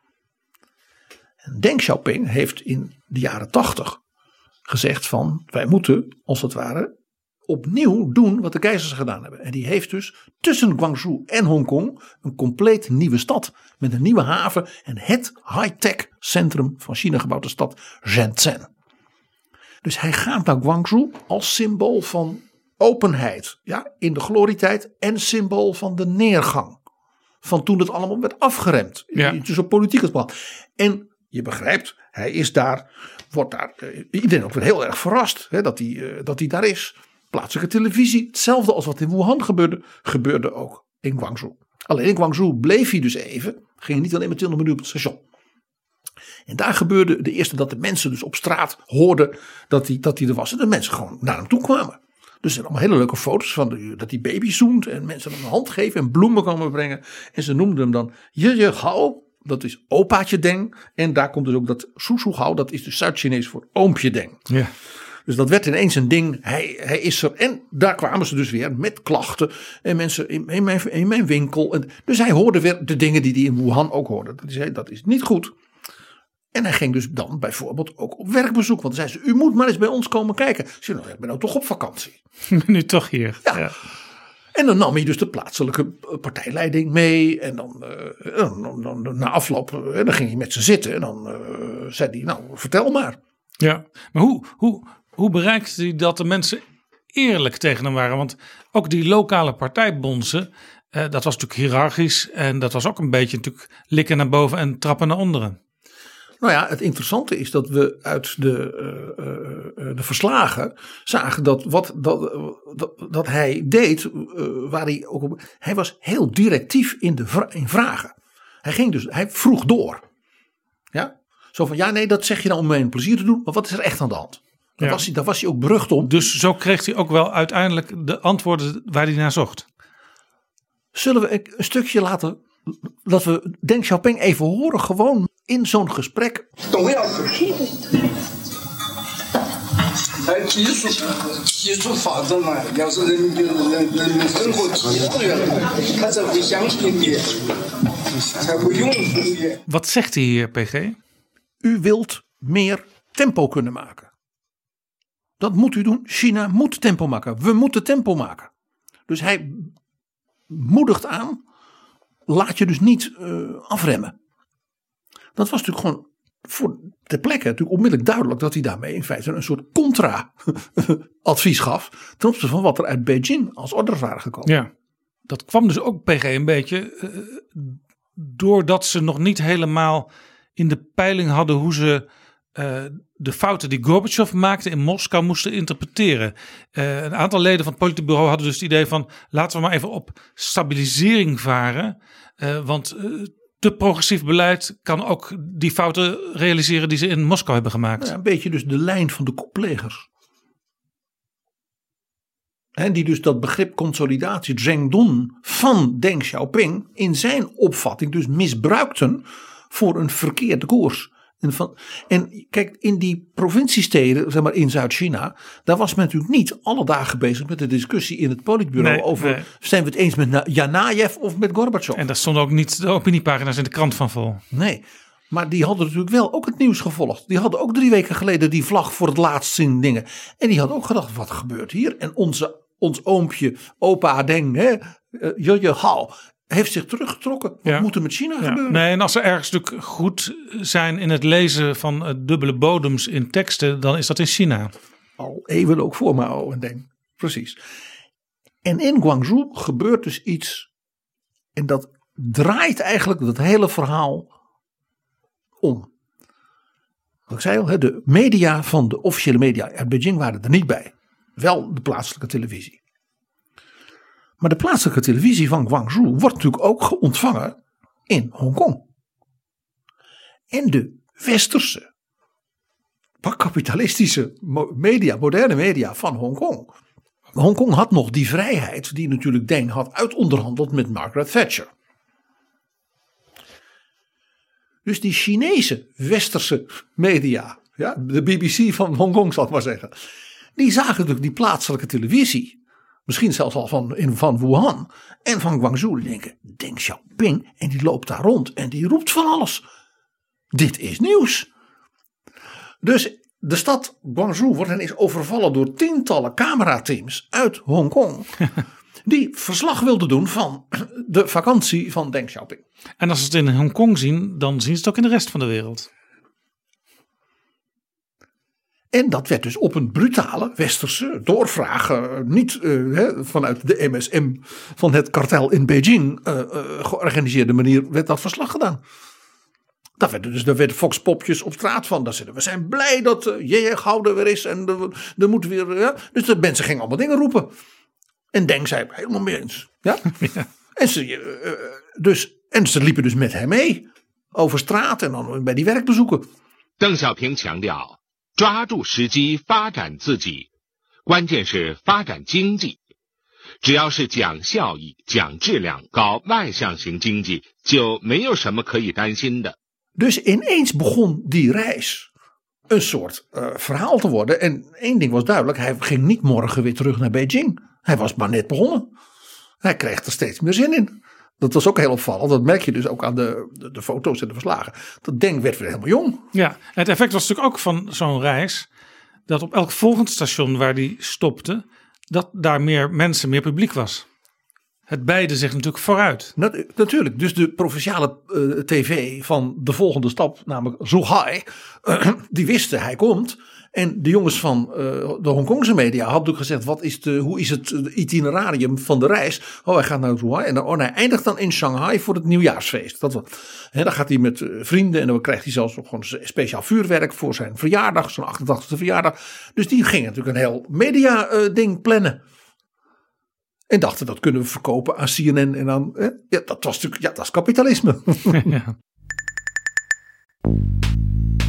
En Deng Xiaoping heeft in de jaren 80 gezegd van wij moeten als het ware opnieuw doen wat de keizers gedaan hebben. En die heeft dus tussen Guangzhou en Hongkong een compleet nieuwe stad met een nieuwe haven en het high-tech centrum van China gebouwde stad Shenzhen. Dus hij gaat naar Guangzhou als symbool van openheid in de glorietijd en symbool van de neergang. Van toen het allemaal werd afgeremd. Dus op politiek plan. En je begrijpt, hij is daar, wordt daar iedereen ook weer heel erg verrast dat hij daar is. Plaatselijke televisie, hetzelfde als wat in Wuhan gebeurde ook in Guangzhou. Alleen in Guangzhou bleef hij dus even, ging niet alleen met 20 minuten op het station. En daar gebeurde de eerste dat de mensen dus op straat hoorden dat hij er was. En de mensen gewoon naar hem toe kwamen. Dus er zijn allemaal hele leuke foto's van dat hij baby zoent en mensen hem een hand geven en bloemen komen brengen. En ze noemden hem dan Je Hao, dat is opaatje Deng. En daar komt dus ook dat Su Hao, dat is dus Zuid-Chinees voor oompje Deng. Ja. Dus dat werd ineens een ding, hij is er. En daar kwamen ze dus weer met klachten. En mensen in mijn winkel. En dus hij hoorde weer de dingen die hij in Wuhan ook hoorde. Hij zei, dat is niet goed. En hij ging dus dan bijvoorbeeld ook op werkbezoek. Want dan zei ze, u moet maar eens bij ons komen kijken. Ze zei, ik ben nou toch op vakantie. Ik ben nu toch hier. Ja. En dan nam hij dus de plaatselijke partijleiding mee. En dan na afloop, dan ging hij met ze zitten. En dan zei hij, nou vertel maar. Ja, maar hoe bereikte hij dat de mensen eerlijk tegen hem waren? Want ook die lokale partijbonzen, dat was natuurlijk hiërarchisch. En dat was ook een beetje natuurlijk likken naar boven en trappen naar onderen. Nou ja, het interessante is dat we uit de verslagen zagen dat hij deed, waar hij ook op. Hij was heel directief in vragen. Hij vroeg door. Ja. Zo van, ja nee, dat zeg je nou om mij een plezier te doen. Maar wat is er echt aan de hand? Daar was hij ook berucht om. Dus zo kreeg hij ook wel uiteindelijk de antwoorden waar hij naar zocht. Zullen we een stukje laten, dat we Deng Xiaoping even horen, gewoon in zo'n gesprek. 提出法则嘛，要是人民生活提质了，他才会相信你，才会拥护你。 Wat zegt hij hier, PG? U wilt meer tempo kunnen maken. Dat moet u doen. China moet tempo maken. We moeten tempo maken. Dus hij moedigt aan. Laat je dus niet afremmen. Dat was natuurlijk gewoon voor ter plekke natuurlijk onmiddellijk duidelijk dat hij daarmee in feite een soort contra-advies gaf ten opzichte van wat er uit Beijing als orders waren gekomen. Ja, dat kwam dus ook PG een beetje doordat ze nog niet helemaal in de peiling hadden hoe ze de fouten die Gorbachev maakte in Moskou moesten interpreteren. Een aantal leden van het Politbureau hadden dus het idee van laten we maar even op stabilisering varen, want te progressief beleid kan ook die fouten realiseren die ze in Moskou hebben gemaakt. Ja, een beetje dus de lijn van de koplegers. En die dus dat begrip consolidatie, Zhengdun van Deng Xiaoping in zijn opvatting dus misbruikten voor een verkeerde koers. En kijk, in die provinciesteden, zeg maar in Zuid-China, daar was men natuurlijk niet alle dagen bezig met de discussie in het Politbureau over zijn we het eens met Janajev of met Gorbachev. En daar stonden ook niet de opiniepagina's in de krant van vol. Nee, maar die hadden natuurlijk wel ook het nieuws gevolgd. Die hadden ook 3 weken geleden die vlag voor het laatst zien dingen. En die hadden ook gedacht, wat gebeurt hier? En ons oompje, opa Deng, Joje Hao, heeft zich teruggetrokken. Wat moet er met China gebeuren? Nee, en als ze ergens natuurlijk goed zijn in het lezen van dubbele bodems in teksten, dan is dat in China. Al eeuwen ook voor Mao en Deng. Precies. En in Guangzhou gebeurt dus iets. En dat draait eigenlijk dat hele verhaal om. Wat ik zei al, de media van de officiële media uit Beijing waren er niet bij. Wel de plaatselijke televisie. Maar de plaatselijke televisie van Guangzhou wordt natuurlijk ook ontvangen in Hongkong. En de westerse, kapitalistische media, moderne media van Hongkong. Hongkong had nog die vrijheid die natuurlijk Deng had uitonderhandeld met Margaret Thatcher. Dus die Chinese westerse media, ja, de BBC van Hongkong zal ik maar zeggen. Die zagen natuurlijk die plaatselijke televisie. Misschien zelfs al van Wuhan en van Guangzhou. Die denken, Deng Xiaoping. En die loopt daar rond en die roept van alles. Dit is nieuws. Dus de stad Guangzhou wordt ineens overvallen door tientallen camerateams uit Hongkong. Die verslag wilden doen van de vakantie van Deng Xiaoping. En als ze het in Hongkong zien, dan zien ze het ook in de rest van de wereld. En dat werd dus op een brutale westerse doorvraag, niet vanuit de MSM van het kartel in Beijing georganiseerde manier, werd dat verslag gedaan. Daar werden Fox-popjes op straat van. Daar zeiden we zijn blij dat Jeje Gouden weer is en er moet weer. Ja. Dus de mensen gingen allemaal dingen roepen. En Deng zei helemaal mee eens. Ja? Ja. En ze liepen dus met hem mee over straat en dan bij die werkbezoeken. Deng Xiaoping 强调抓住时机发展自己，关键是发展经济。只要是讲效益、讲质量、搞外向型经济，就没有什么可以担心的。 Dus ineens begon die reis een soort verhaal te worden. En één ding was duidelijk, hij ging niet morgen weer terug naar Beijing. Hij was maar net begonnen. Hij kreeg er steeds meer zin in. Dat was ook heel opvallend. Dat merk je dus ook aan de foto's en de verslagen. Dat Deng werd weer helemaal jong. Ja, het effect was natuurlijk ook van zo'n reis. Dat op elk volgend station waar die stopte. Dat daar meer mensen, meer publiek was. Het beide zich natuurlijk vooruit. Natuurlijk. Dus de provinciale tv van de volgende stap. Namelijk Zhuhai. Die wisten hij komt. En de jongens van de Hongkongse media hadden ook gezegd. Hoe is het itinerarium van de reis? Oh, hij gaat naar Zhuhai. En hij eindigt dan in Shanghai voor het nieuwjaarsfeest. Dan gaat hij met vrienden. En dan krijgt hij zelfs ook gewoon speciaal vuurwerk voor zijn verjaardag. Zijn 88e verjaardag. Dus die gingen natuurlijk een heel media ding plannen. En dachten dat kunnen we verkopen aan CNN. En dan, dat was natuurlijk, dat is kapitalisme. Ja.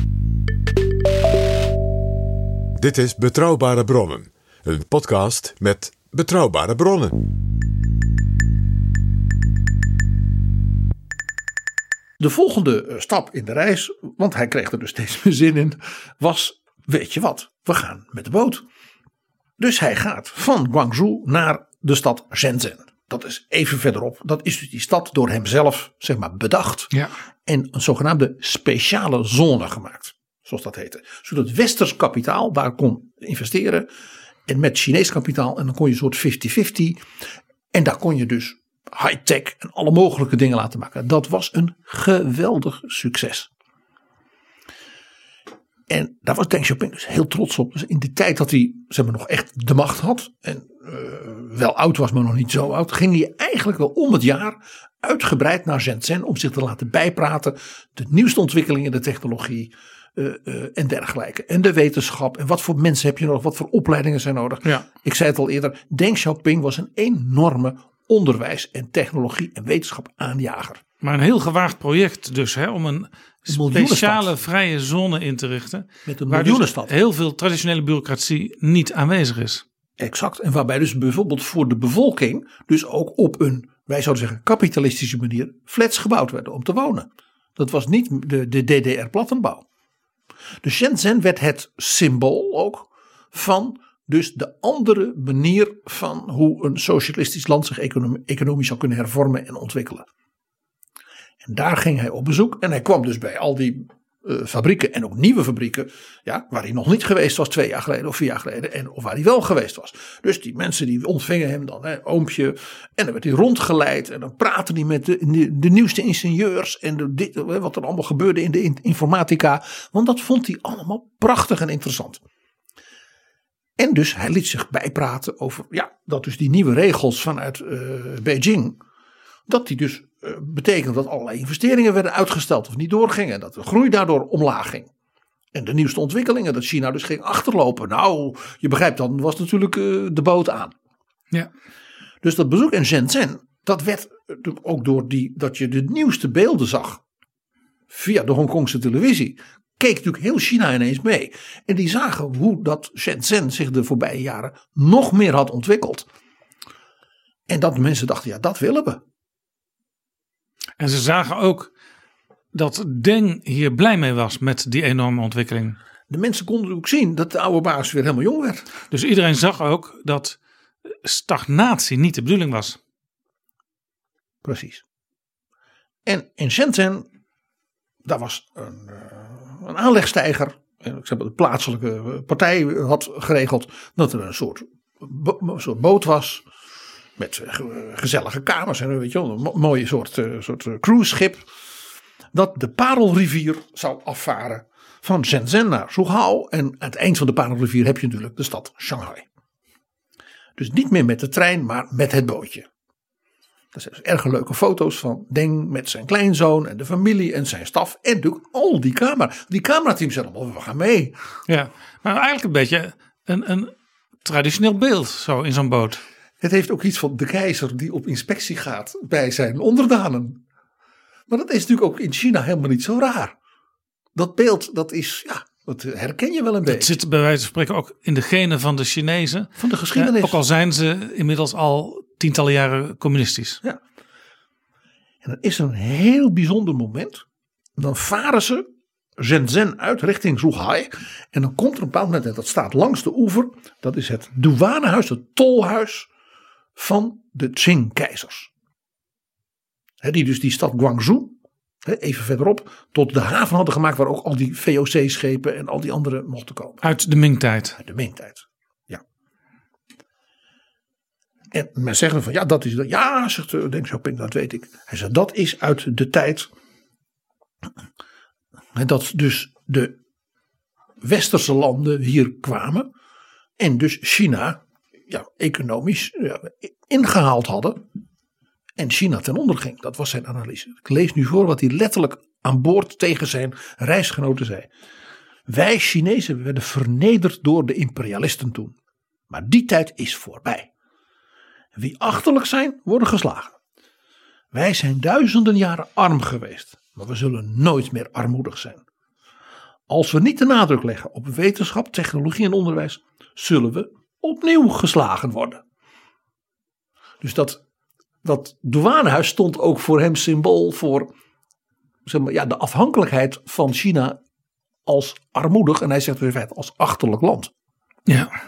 Dit is Betrouwbare Bronnen, een podcast met betrouwbare bronnen. De volgende stap in de reis, want hij kreeg er dus steeds meer zin in, was, weet je wat, we gaan met de boot. Dus hij gaat van Guangzhou naar de stad Shenzhen. Dat is even verderop. Dat is dus die stad door hemzelf, zeg maar, bedacht. Ja. En een zogenaamde speciale zone gemaakt. Zoals dat heette. Zodat westers kapitaal daar kon investeren. En met Chinees kapitaal. En dan kon je een soort 50-50. En daar kon je dus high-tech en alle mogelijke dingen laten maken. Dat was een geweldig succes. En daar was Deng Xiaoping dus heel trots op. Dus in de tijd dat hij, zeg maar, nog echt de macht had. En wel oud was, maar nog niet zo oud. Ging hij eigenlijk wel om het jaar uitgebreid naar Shenzhen. Om zich te laten bijpraten. De nieuwste ontwikkelingen, de technologie en dergelijke. En de wetenschap. En wat voor mensen heb je nodig. Wat voor opleidingen zijn nodig. Ja. Ik zei het al eerder. Deng Xiaoping was een enorme onderwijs en technologie en wetenschap aanjager. Maar een heel gewaagd project dus, hè, om een speciale vrije zone in te richten. Met een waar miljoenenstad. Dus heel veel traditionele bureaucratie niet aanwezig is. Exact. En waarbij dus bijvoorbeeld voor de bevolking dus ook op een, wij zouden zeggen, kapitalistische manier flats gebouwd werden om te wonen. Dat was niet de DDR-plattenbouw. Dus Shenzhen werd het symbool ook van dus de andere manier van hoe een socialistisch land zich economisch zou kunnen hervormen en ontwikkelen. En daar ging hij op bezoek. En hij kwam dus bij al die fabrieken en ook nieuwe fabrieken. Ja, waar hij nog niet geweest was 2 jaar geleden of 4 jaar geleden. Of waar hij wel geweest was. Dus die mensen die ontvingen hem dan, oompje. En dan werd hij rondgeleid. En dan praatte hij met de nieuwste ingenieurs. En wat er allemaal gebeurde in de informatica. Want dat vond hij allemaal prachtig en interessant. En dus hij liet zich bijpraten over, ja, dat dus die nieuwe regels vanuit Beijing. Dat die dus betekent dat allerlei investeringen werden uitgesteld of niet doorgingen. En dat de groei daardoor omlaag ging. En de nieuwste ontwikkelingen, dat China dus ging achterlopen. Nou, je begrijpt, dan was natuurlijk de boot aan. Ja. Dus dat bezoek in Shenzhen, dat werd ook door dat je de nieuwste beelden zag. Via de Hongkongse televisie. Keek natuurlijk heel China ineens mee. En die zagen hoe dat Shenzhen zich de voorbije jaren nog meer had ontwikkeld. En dat mensen dachten, ja, dat willen we. En ze zagen ook dat Deng hier blij mee was met die enorme ontwikkeling. De mensen konden ook zien dat de oude baas weer helemaal jong werd. Dus iedereen zag ook dat stagnatie niet de bedoeling was. Precies. En in Shenzhen, daar was een aanlegsteiger. De plaatselijke partij had geregeld dat er een soort boot was. Met gezellige kamers en weet je wel, een mooie soort cruiseschip. Dat de Parelrivier zou afvaren van Shenzhen naar Zhuhao. En aan het eind van de Parelrivier heb je natuurlijk de stad Shanghai. Dus niet meer met de trein, maar met het bootje. Er zijn dus erg leuke foto's van Deng met zijn kleinzoon en de familie en zijn staf. En natuurlijk al die camerateams zijn allemaal, we gaan mee. Ja, maar eigenlijk een beetje een traditioneel beeld zo in zo'n boot. Het heeft ook iets van de keizer die op inspectie gaat bij zijn onderdanen. Maar dat is natuurlijk ook in China helemaal niet zo raar. Dat beeld, dat is, ja, dat herken je wel een beetje. Het zit bij wijze van spreken ook in de genen van de Chinezen. Van de geschiedenis. Ook al zijn ze inmiddels al tientallen jaren communistisch. Ja. En dan is er een heel bijzonder moment. Dan varen ze Shenzhen uit richting Zhuhai. En dan komt er een bepaald moment, en dat staat langs de oever. Dat is het douanehuis, het tolhuis van de Qing-keizers. Die dus die stad Guangzhou, even verderop, tot de haven hadden gemaakt waar ook al die VOC-schepen en al die andere mochten komen. Uit de Ming-tijd. Uit de Ming-tijd, ja. En men zegt van, ja, dat is dat. Ja, zegt Deng Xiaoping, dat weet ik. Hij zegt, dat is uit de tijd dat dus de westerse landen hier kwamen en dus China, ja, economisch ingehaald hadden en China ten onder ging. Dat was zijn analyse. Ik lees nu voor wat hij letterlijk aan boord tegen zijn reisgenoten zei. Wij Chinezen werden vernederd door de imperialisten toen. Maar die tijd is voorbij. Wie achterlijk zijn, worden geslagen. Wij zijn duizenden jaren arm geweest. Maar we zullen nooit meer armoedig zijn. als we niet de nadruk leggen op wetenschap, technologie en onderwijs, zullen we opnieuw geslagen worden. Dus dat douanehuis stond ook voor hem symbool voor, zeg maar, de afhankelijkheid van China als armoedig, en hij zegt in feite als achterlijk land. Ja.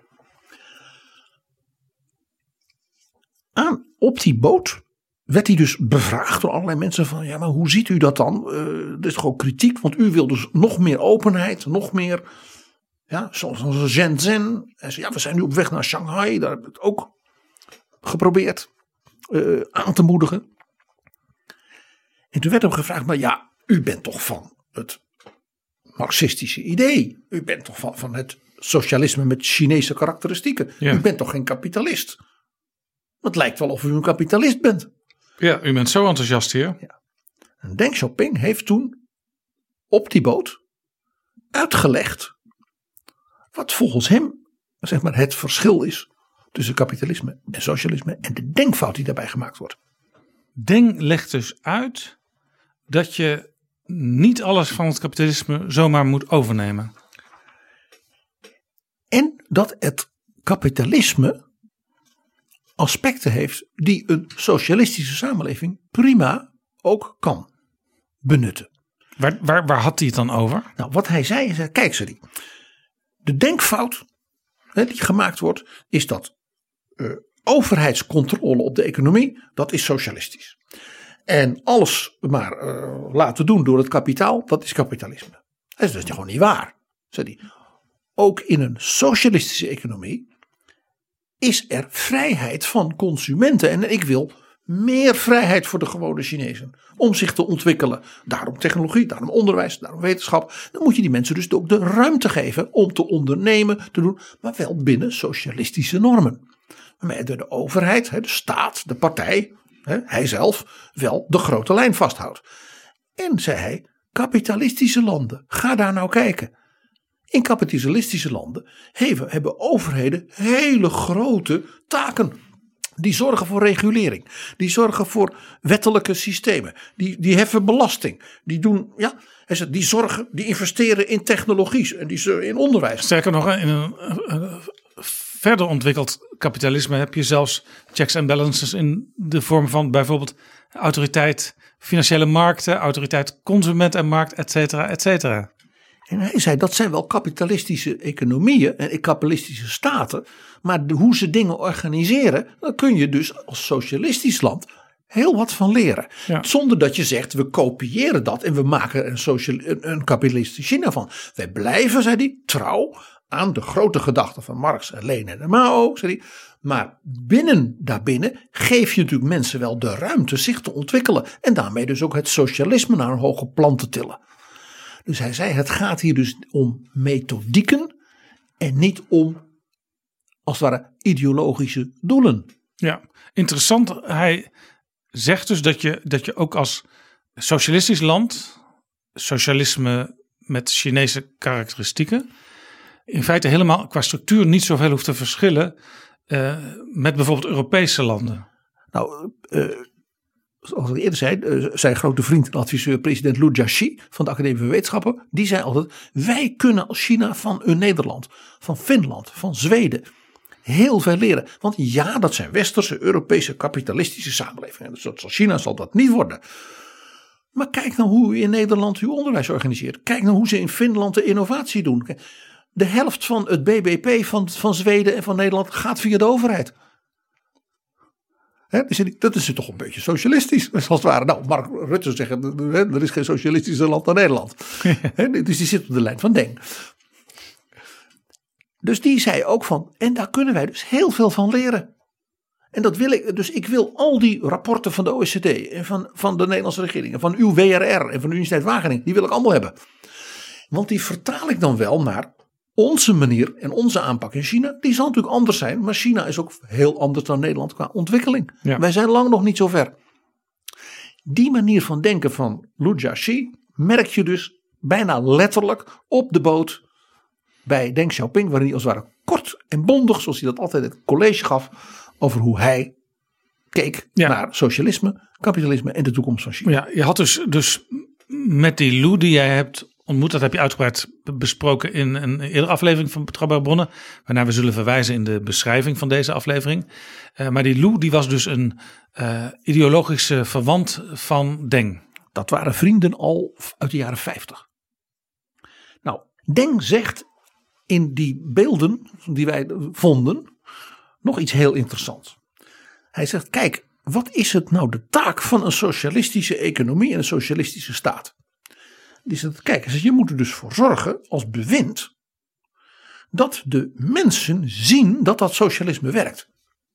Op die boot werd hij dus bevraagd door allerlei mensen van, ja, maar hoe ziet u dat dan? Er is toch ook kritiek, want u wil dus nog meer openheid, nog meer, ja, zoals Shenzhen. Hij zei, ja, we zijn nu op weg naar Shanghai, daar heb ik het ook geprobeerd aan te moedigen. En toen werd hem gevraagd, maar ja, u bent toch van het marxistische idee. U bent toch van het socialisme met Chinese karakteristieken. Ja. U bent toch geen kapitalist? Het lijkt wel of u een kapitalist bent. Ja, u bent zo enthousiast hier. Ja. En Deng Xiaoping heeft toen op die boot uitgelegd wat volgens hem, zeg maar, het verschil is tussen kapitalisme en socialisme en de denkfout die daarbij gemaakt wordt. Deng legt dus uit dat je niet alles van het kapitalisme zomaar moet overnemen. En dat het kapitalisme aspecten heeft die een socialistische samenleving prima ook kan benutten. Waar had hij het dan over? Nou, wat hij zei, kijk ze, de denkfout die gemaakt wordt, is dat overheidscontrole op de economie, dat is socialistisch. En alles maar laten doen door het kapitaal, dat is kapitalisme. Dat is dus gewoon niet waar, zei hij. Ook in een socialistische economie is er vrijheid van consumenten. En ik wil meer vrijheid voor de gewone Chinezen om zich te ontwikkelen. Daarom technologie, daarom onderwijs, daarom wetenschap. Dan moet je die mensen dus ook de ruimte geven om te ondernemen, te doen, maar wel binnen socialistische normen. Waarmee de overheid, de staat, de partij, hij zelf wel de grote lijn vasthoudt. En zei hij, kapitalistische landen, ga daar nou kijken. In kapitalistische landen hebben overheden hele grote taken. Die zorgen voor regulering. Die zorgen voor wettelijke systemen. Die heffen belasting. Die doen, ja, die zorgen, die investeren in technologie en in onderwijs. Sterker nog, in een verder ontwikkeld kapitalisme heb je zelfs checks en balances in de vorm van bijvoorbeeld autoriteit financiële markten, autoriteit consument en markt, et cetera, et cetera. En hij zei, dat zijn wel kapitalistische economieën en kapitalistische staten. Maar hoe ze dingen organiseren, dan kun je dus als socialistisch land heel wat van leren. Ja. Zonder dat je zegt, we kopiëren dat en we maken een kapitalistisch China van. Wij blijven, zei hij, trouw aan de grote gedachten van Marx en Lenin en Mao, zei hij. Maar daarbinnen geef je natuurlijk mensen wel de ruimte zich te ontwikkelen. En daarmee dus ook het socialisme naar een hoger plan te tillen. Dus hij zei, het gaat hier dus om methodieken en niet om, als het ware, ideologische doelen. Ja, interessant. Hij zegt dus dat je ook als socialistisch land, socialisme met Chinese karakteristieken, in feite helemaal qua structuur niet zoveel hoeft te verschillen met bijvoorbeeld Europese landen. Nou, zoals ik eerder zei, zijn grote vriend en adviseur president Lu Jiaxi van de Academie van Wetenschappen, die zei altijd, wij kunnen als China van Nederland, van Finland, van Zweden heel veel leren. Want ja, dat zijn westerse, Europese, kapitalistische samenlevingen. Dus zoals China zal dat niet worden. Maar kijk nou hoe u in Nederland uw onderwijs organiseert. Kijk nou hoe ze in Finland de innovatie doen. De helft van het BBP van Zweden en van Nederland gaat via de overheid. Dat is toch een beetje socialistisch, als het ware. Nou, Mark Rutte zegt, er is geen socialistischer land dan Nederland. Dus die zit op de lijn van Deng. Dus die zei ook van, en daar kunnen wij dus heel veel van leren. En dat wil ik, dus ik wil al die rapporten van de OECD en van de Nederlandse regering en van uw WRR en van de Universiteit Wageningen, die wil ik allemaal hebben. Want die vertaal ik dan wel naar onze manier en onze aanpak in China. Die zal natuurlijk anders zijn, maar China is ook heel anders dan Nederland qua ontwikkeling. Ja. Wij zijn lang nog niet zo ver. Die manier van denken van Lu Jiaxi merk je dus bijna letterlijk op de boot bij Deng Xiaoping, waarin hij als het ware kort en bondig, zoals hij dat altijd het college gaf, over hoe hij keek naar socialisme, kapitalisme en de toekomst van China. Ja, je had dus met die Lu die jij hebt ontmoet. Dat heb je uitgebreid besproken in een eerdere aflevering van Betrouwbare Bronnen. Waarnaar we zullen verwijzen in de beschrijving van deze aflevering. Maar die Lou die was dus een ideologische verwant van Deng. Dat waren vrienden al uit de jaren 50. Nou, Deng zegt in die beelden die wij vonden nog iets heel interessants. Hij zegt, kijk, wat is het nou de taak van een socialistische economie en een socialistische staat? Die zegt, kijk, je moet er dus voor zorgen als bewind dat de mensen zien dat dat socialisme werkt.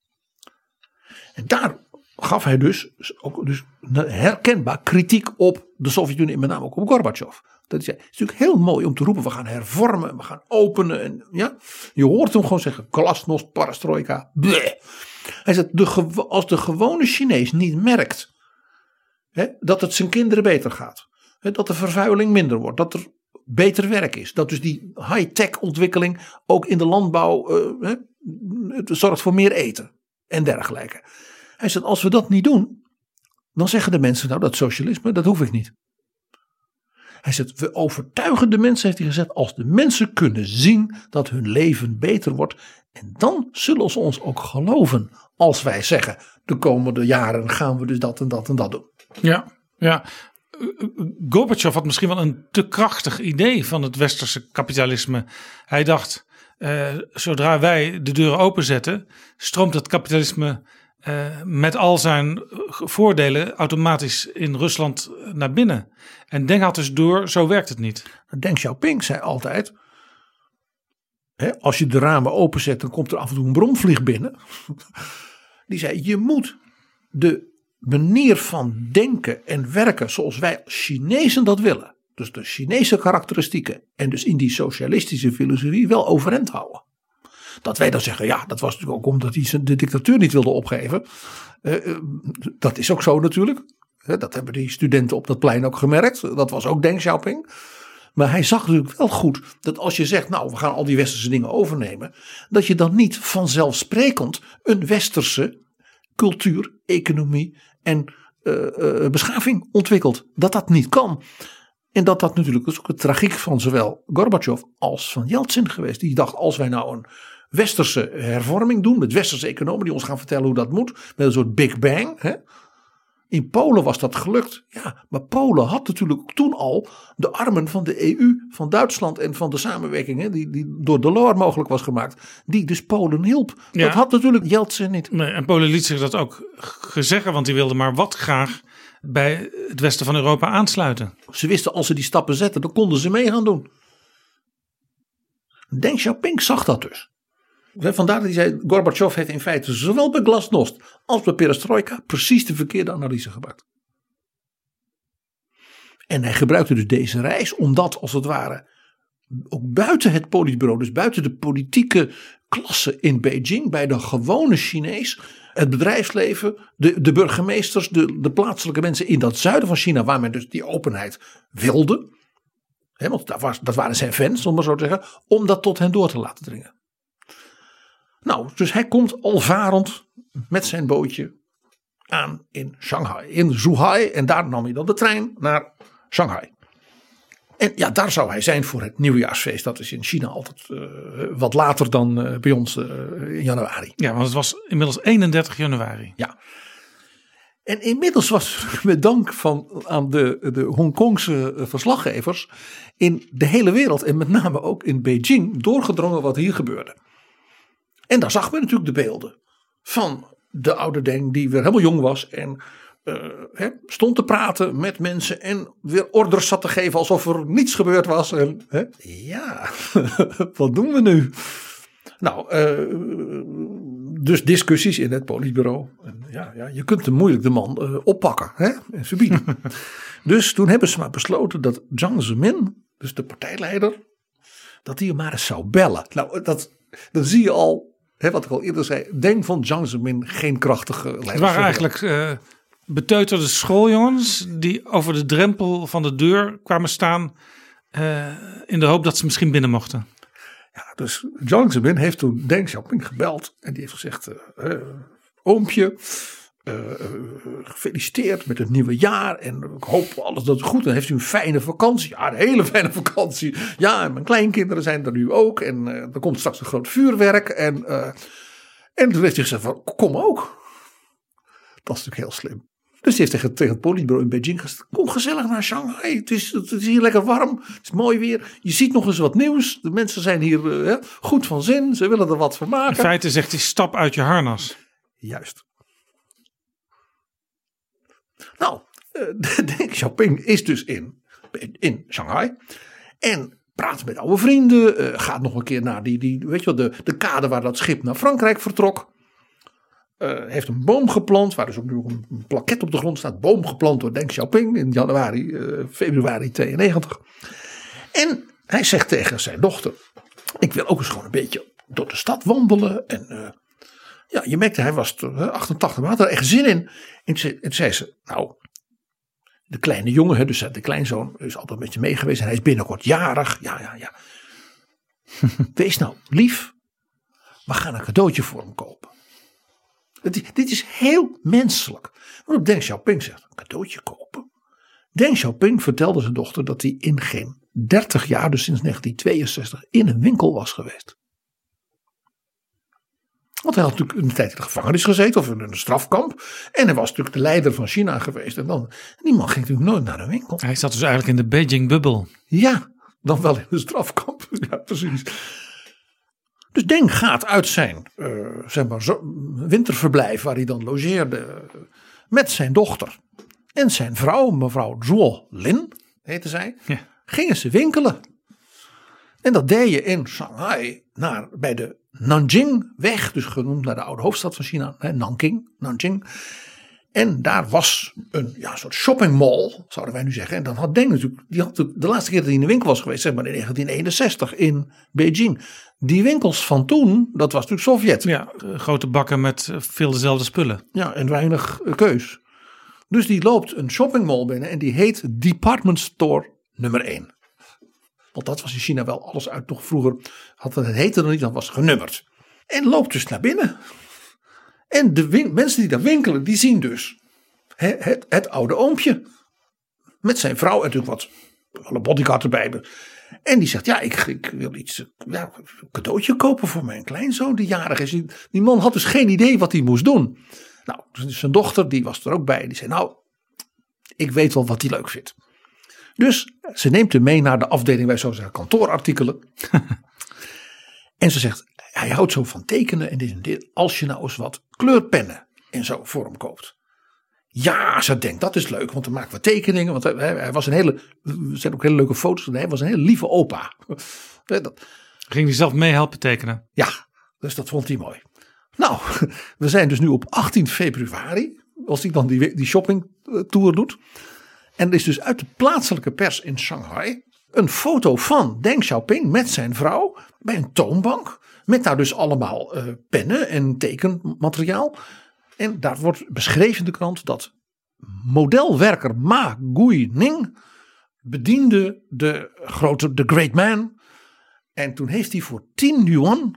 En daar gaf hij dus ook herkenbaar kritiek op de Sovjet-Unie en met name ook op Gorbachev. Dat is natuurlijk heel mooi om te roepen, we gaan hervormen, we gaan openen. En, ja, je hoort hem gewoon zeggen, glasnost, perestroika, bleh. Hij zegt, als de gewone Chinees niet merkt dat het zijn kinderen beter gaat. Dat de vervuiling minder wordt, dat er beter werk is. Dat dus die high-tech ontwikkeling ook in de landbouw het zorgt voor meer eten en dergelijke. Hij zegt, als we dat niet doen, dan zeggen de mensen, nou dat socialisme, dat hoef ik niet. Hij zegt, we overtuigen de mensen, heeft hij gezegd, als de mensen kunnen zien dat hun leven beter wordt. En dan zullen ze ons ook geloven als wij zeggen, de komende jaren gaan we dus dat en dat en dat doen. Ja. Gorbachev had misschien wel een te krachtig idee van het westerse kapitalisme. Hij dacht, zodra wij de deuren openzetten, stroomt het kapitalisme met al zijn voordelen automatisch in Rusland naar binnen. En Deng had dus door, zo werkt het niet. Deng Xiaoping zei altijd, als je de ramen openzet, dan komt er af en toe een bromvlieg binnen. Die zei, je moet de manier van denken en werken zoals wij Chinezen dat willen. Dus de Chinese karakteristieken en dus in die socialistische filosofie wel overeind houden. Dat wij dan zeggen, ja, dat was natuurlijk ook omdat hij de dictatuur niet wilde opgeven. Dat is ook zo natuurlijk. Dat hebben die studenten op dat plein ook gemerkt. Dat was ook Deng Xiaoping. Maar hij zag natuurlijk wel goed dat als je zegt, nou, we gaan al die westerse dingen overnemen. Dat je dan niet vanzelfsprekend een westerse cultuur, economie en beschaving ontwikkelt. Dat niet kan. En dat natuurlijk is ook de tragiek van zowel Gorbachev als van Yeltsin geweest. Die dacht, als wij nou een westerse hervorming doen, met westerse economen die ons gaan vertellen hoe dat moet, met een soort Big Bang. Hè? In Polen was dat gelukt. Ja, maar Polen had natuurlijk toen al de armen van de EU, van Duitsland en van de samenwerking die door Delors mogelijk was gemaakt. Die dus Polen hielp. Ja. Dat had natuurlijk Yeltsin niet. Nee, en Polen liet zich dat ook gezeggen, want die wilde maar wat graag bij het westen van Europa aansluiten. Ze wisten als ze die stappen zetten, dan konden ze mee gaan doen. Deng Xiaoping zag dat dus. Vandaar dat hij zei, Gorbachev heeft in feite zowel bij glasnost als bij perestroika precies de verkeerde analyse gebruikt. En hij gebruikte dus deze reis omdat als het ware ook buiten het politbureau, dus buiten de politieke klasse in Beijing, bij de gewone Chinees, het bedrijfsleven, de burgemeesters, de plaatselijke mensen in dat zuiden van China, waar men dus die openheid wilde. Want dat waren zijn fans, om maar zo te zeggen, om dat tot hen door te laten dringen. Nou, dus hij komt al varend met zijn bootje aan in Shanghai, in Zhuhai. En daar nam hij dan de trein naar Shanghai. En ja, daar zou hij zijn voor het nieuwjaarsfeest. Dat is in China altijd wat later dan bij ons in januari. Ja, want het was inmiddels 31 januari. Ja. En inmiddels was met dank aan de Hongkongse verslaggevers in de hele wereld en met name ook in Beijing doorgedrongen wat hier gebeurde. En daar zag men natuurlijk de beelden van de oude Deng die weer helemaal jong was en stond te praten met mensen en weer orders zat te geven alsof er niets gebeurd was. En, ja, wat doen we nu? Nou, dus discussies in het politbureau. En ja, je kunt moeilijk de man oppakken en verbieden. Dus toen hebben ze maar besloten dat Jiang Zemin, dus de partijleider, dat hij hem maar eens zou bellen. Nou, dan zie je al, wat ik al eerder zei, Deng vond Jiang Zemin geen krachtige leider. Het waren eigenlijk beteuterde schooljongens die over de drempel van de deur kwamen staan in de hoop dat ze misschien binnen mochten. Ja, dus Jiang Zemin heeft toen Deng Xiaoping gebeld en die heeft gezegd, oompje, gefeliciteerd met het nieuwe jaar. En ik hoop alles dat het goed is. Dan heeft u een fijne vakantie. Ja, een hele fijne vakantie. Ja, en mijn kleinkinderen zijn er nu ook. En er komt straks een groot vuurwerk. En toen heeft hij gezegd van, kom ook. Dat is natuurlijk heel slim. Dus die heeft tegen het politbureau in Beijing gezegd, kom gezellig naar Shanghai. Het is hier lekker warm. Het is mooi weer. Je ziet nog eens wat nieuws. De mensen zijn hier goed van zin. Ze willen er wat van maken. In feite zegt hij, stap uit je harnas. Juist. Nou, Deng Xiaoping is dus in Shanghai. En praat met oude vrienden. Gaat nog een keer naar weet je wel, de kade waar dat schip naar Frankrijk vertrok. Heeft een boom geplant, waar dus ook nu een plaket op de grond staat. Boom geplant door Deng Xiaoping in februari 92. En hij zegt tegen zijn dochter, ik wil ook eens gewoon een beetje door de stad wandelen. En ja, je merkte, hij was 88, maar had er echt zin in. En zei ze, nou, de kleine jongen, dus de kleinzoon, is altijd een beetje mee geweest. En hij is binnenkort jarig. Ja. Wees nou lief. We gaan een cadeautje voor hem kopen. Dit is heel menselijk. Waarop Deng Xiaoping zegt, een cadeautje kopen. Deng Xiaoping vertelde zijn dochter dat hij in geen 30 jaar, dus sinds 1962, in een winkel was geweest. Want hij had natuurlijk een tijd in de gevangenis gezeten of in een strafkamp. En hij was natuurlijk de leider van China geweest. En die man ging natuurlijk nooit naar een winkel. Hij zat dus eigenlijk in de Beijing-bubbel. Ja, dan wel in een strafkamp. Ja, precies. Dus Deng gaat uit zijn winterverblijf waar hij dan logeerde met zijn dochter en zijn vrouw, mevrouw Zhuo Lin heette zij, gingen ze winkelen. En dat deed je in Shanghai bij de Nanjingweg, dus genoemd naar de oude hoofdstad van China, Nanjing. En daar was een soort shoppingmall, zouden wij nu zeggen. En dan had Deng natuurlijk, de laatste keer dat hij in de winkel was geweest, zeg maar in 1961 in Beijing. Die winkels van toen, dat was natuurlijk Sovjet. Ja, grote bakken met veel dezelfde spullen. Ja, en weinig keus. Dus die loopt een shoppingmall binnen en die heet Department Store nummer 1. Want dat was in China wel alles uit nog vroeger. Het heette er niet, dat was genummerd. En loopt dus naar binnen. En de mensen die daar winkelen, die zien dus het oude oompje. Met zijn vrouw en natuurlijk wel een bodyguard erbij. En die zegt, ik wil een cadeautje kopen voor mijn kleinzoon die jarig is. Die man had dus geen idee wat hij moest doen. Nou, dus zijn dochter, die was er ook bij. Die zei, nou, ik weet wel wat hij leuk vindt. Dus ze neemt hem mee naar de afdeling, wij zo zeggen, kantoorartikelen. En ze zegt, hij houdt zo van tekenen en dit en dit. Als je nou eens wat kleurpennen en zo voor hem koopt. Ja, ze denkt, dat is leuk, want dan maken we tekeningen. Want hij was er zijn ook hele leuke foto's van. Hij was een hele lieve opa. Ging hij zelf mee helpen tekenen? Ja, dus dat vond hij mooi. Nou, we zijn dus nu op 18 februari, als hij dan die shoppingtour doet. En er is dus uit de plaatselijke pers in Shanghai een foto van Deng Xiaoping met zijn vrouw bij een toonbank. Met daar dus allemaal pennen en tekenmateriaal. En daar wordt beschreven in de krant dat modelwerker Ma Guining bediende de great man. En toen heeft hij voor 10 yuan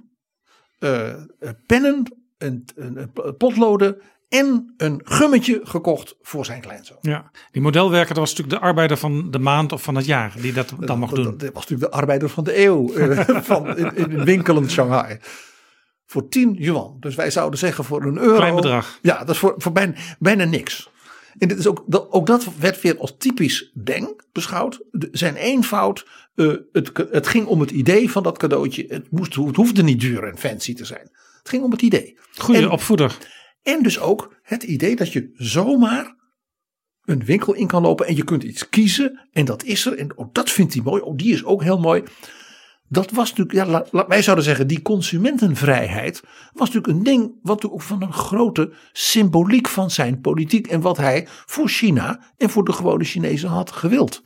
pennen, een potloden en een gummetje gekocht voor zijn kleinzoon. Ja, die modelwerker, dat was natuurlijk de arbeider van de maand of van het jaar die dat dan mocht doen. Dat was natuurlijk de arbeider van de eeuw in winkelend Shanghai. Voor 10 yuan. Dus wij zouden zeggen voor €1. Klein bedrag. Ja, dat is voor bijna niks. En dit is ook dat werd weer als typisch Deng beschouwd. Zijn eenvoud. Het ging om het idee van dat cadeautje. Het hoefde niet duur en fancy te zijn. Het ging om het idee. Goeie opvoeder. En dus ook het idee dat je zomaar een winkel in kan lopen. En je kunt iets kiezen. En dat is er. En dat vindt hij mooi. Die is ook heel mooi. Dat was natuurlijk, wij zouden zeggen, die consumentenvrijheid was natuurlijk een ding wat ook van een grote symboliek van zijn politiek en wat hij voor China en voor de gewone Chinezen had gewild.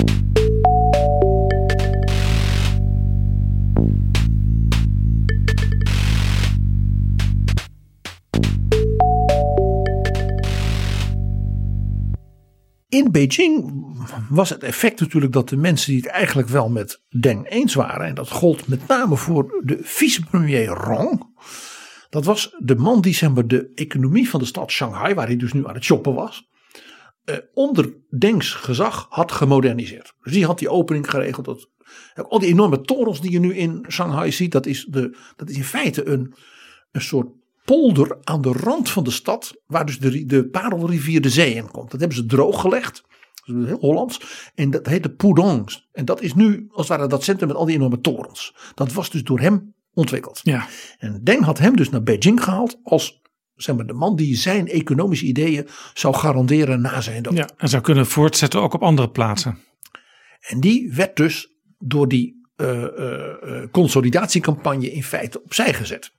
In Beijing was het effect natuurlijk dat de mensen die het eigenlijk wel met Deng eens waren, en dat gold met name voor de vicepremier Rong, Dat was de man die zeg maar de economie van de stad Shanghai, waar hij dus nu aan het shoppen was, onder Dengs gezag had gemoderniseerd. Dus die had die opening geregeld. Al die enorme torens die je nu in Shanghai ziet, dat is in feite een soort polder aan de rand van de stad, waar dus de Parelrivier de zee in komt. Dat hebben ze drooggelegd. Heel Hollands. En dat heet de Pudong. En dat is nu als het ware dat centrum met al die enorme torens. Dat was dus door hem ontwikkeld. Ja. En Deng had hem dus naar Beijing gehaald als zeg maar, de man die zijn economische ideeën zou garanderen na zijn dood. Ja, en zou kunnen voortzetten ook op andere plaatsen. En die werd dus door die consolidatiecampagne in feite opzij gezet.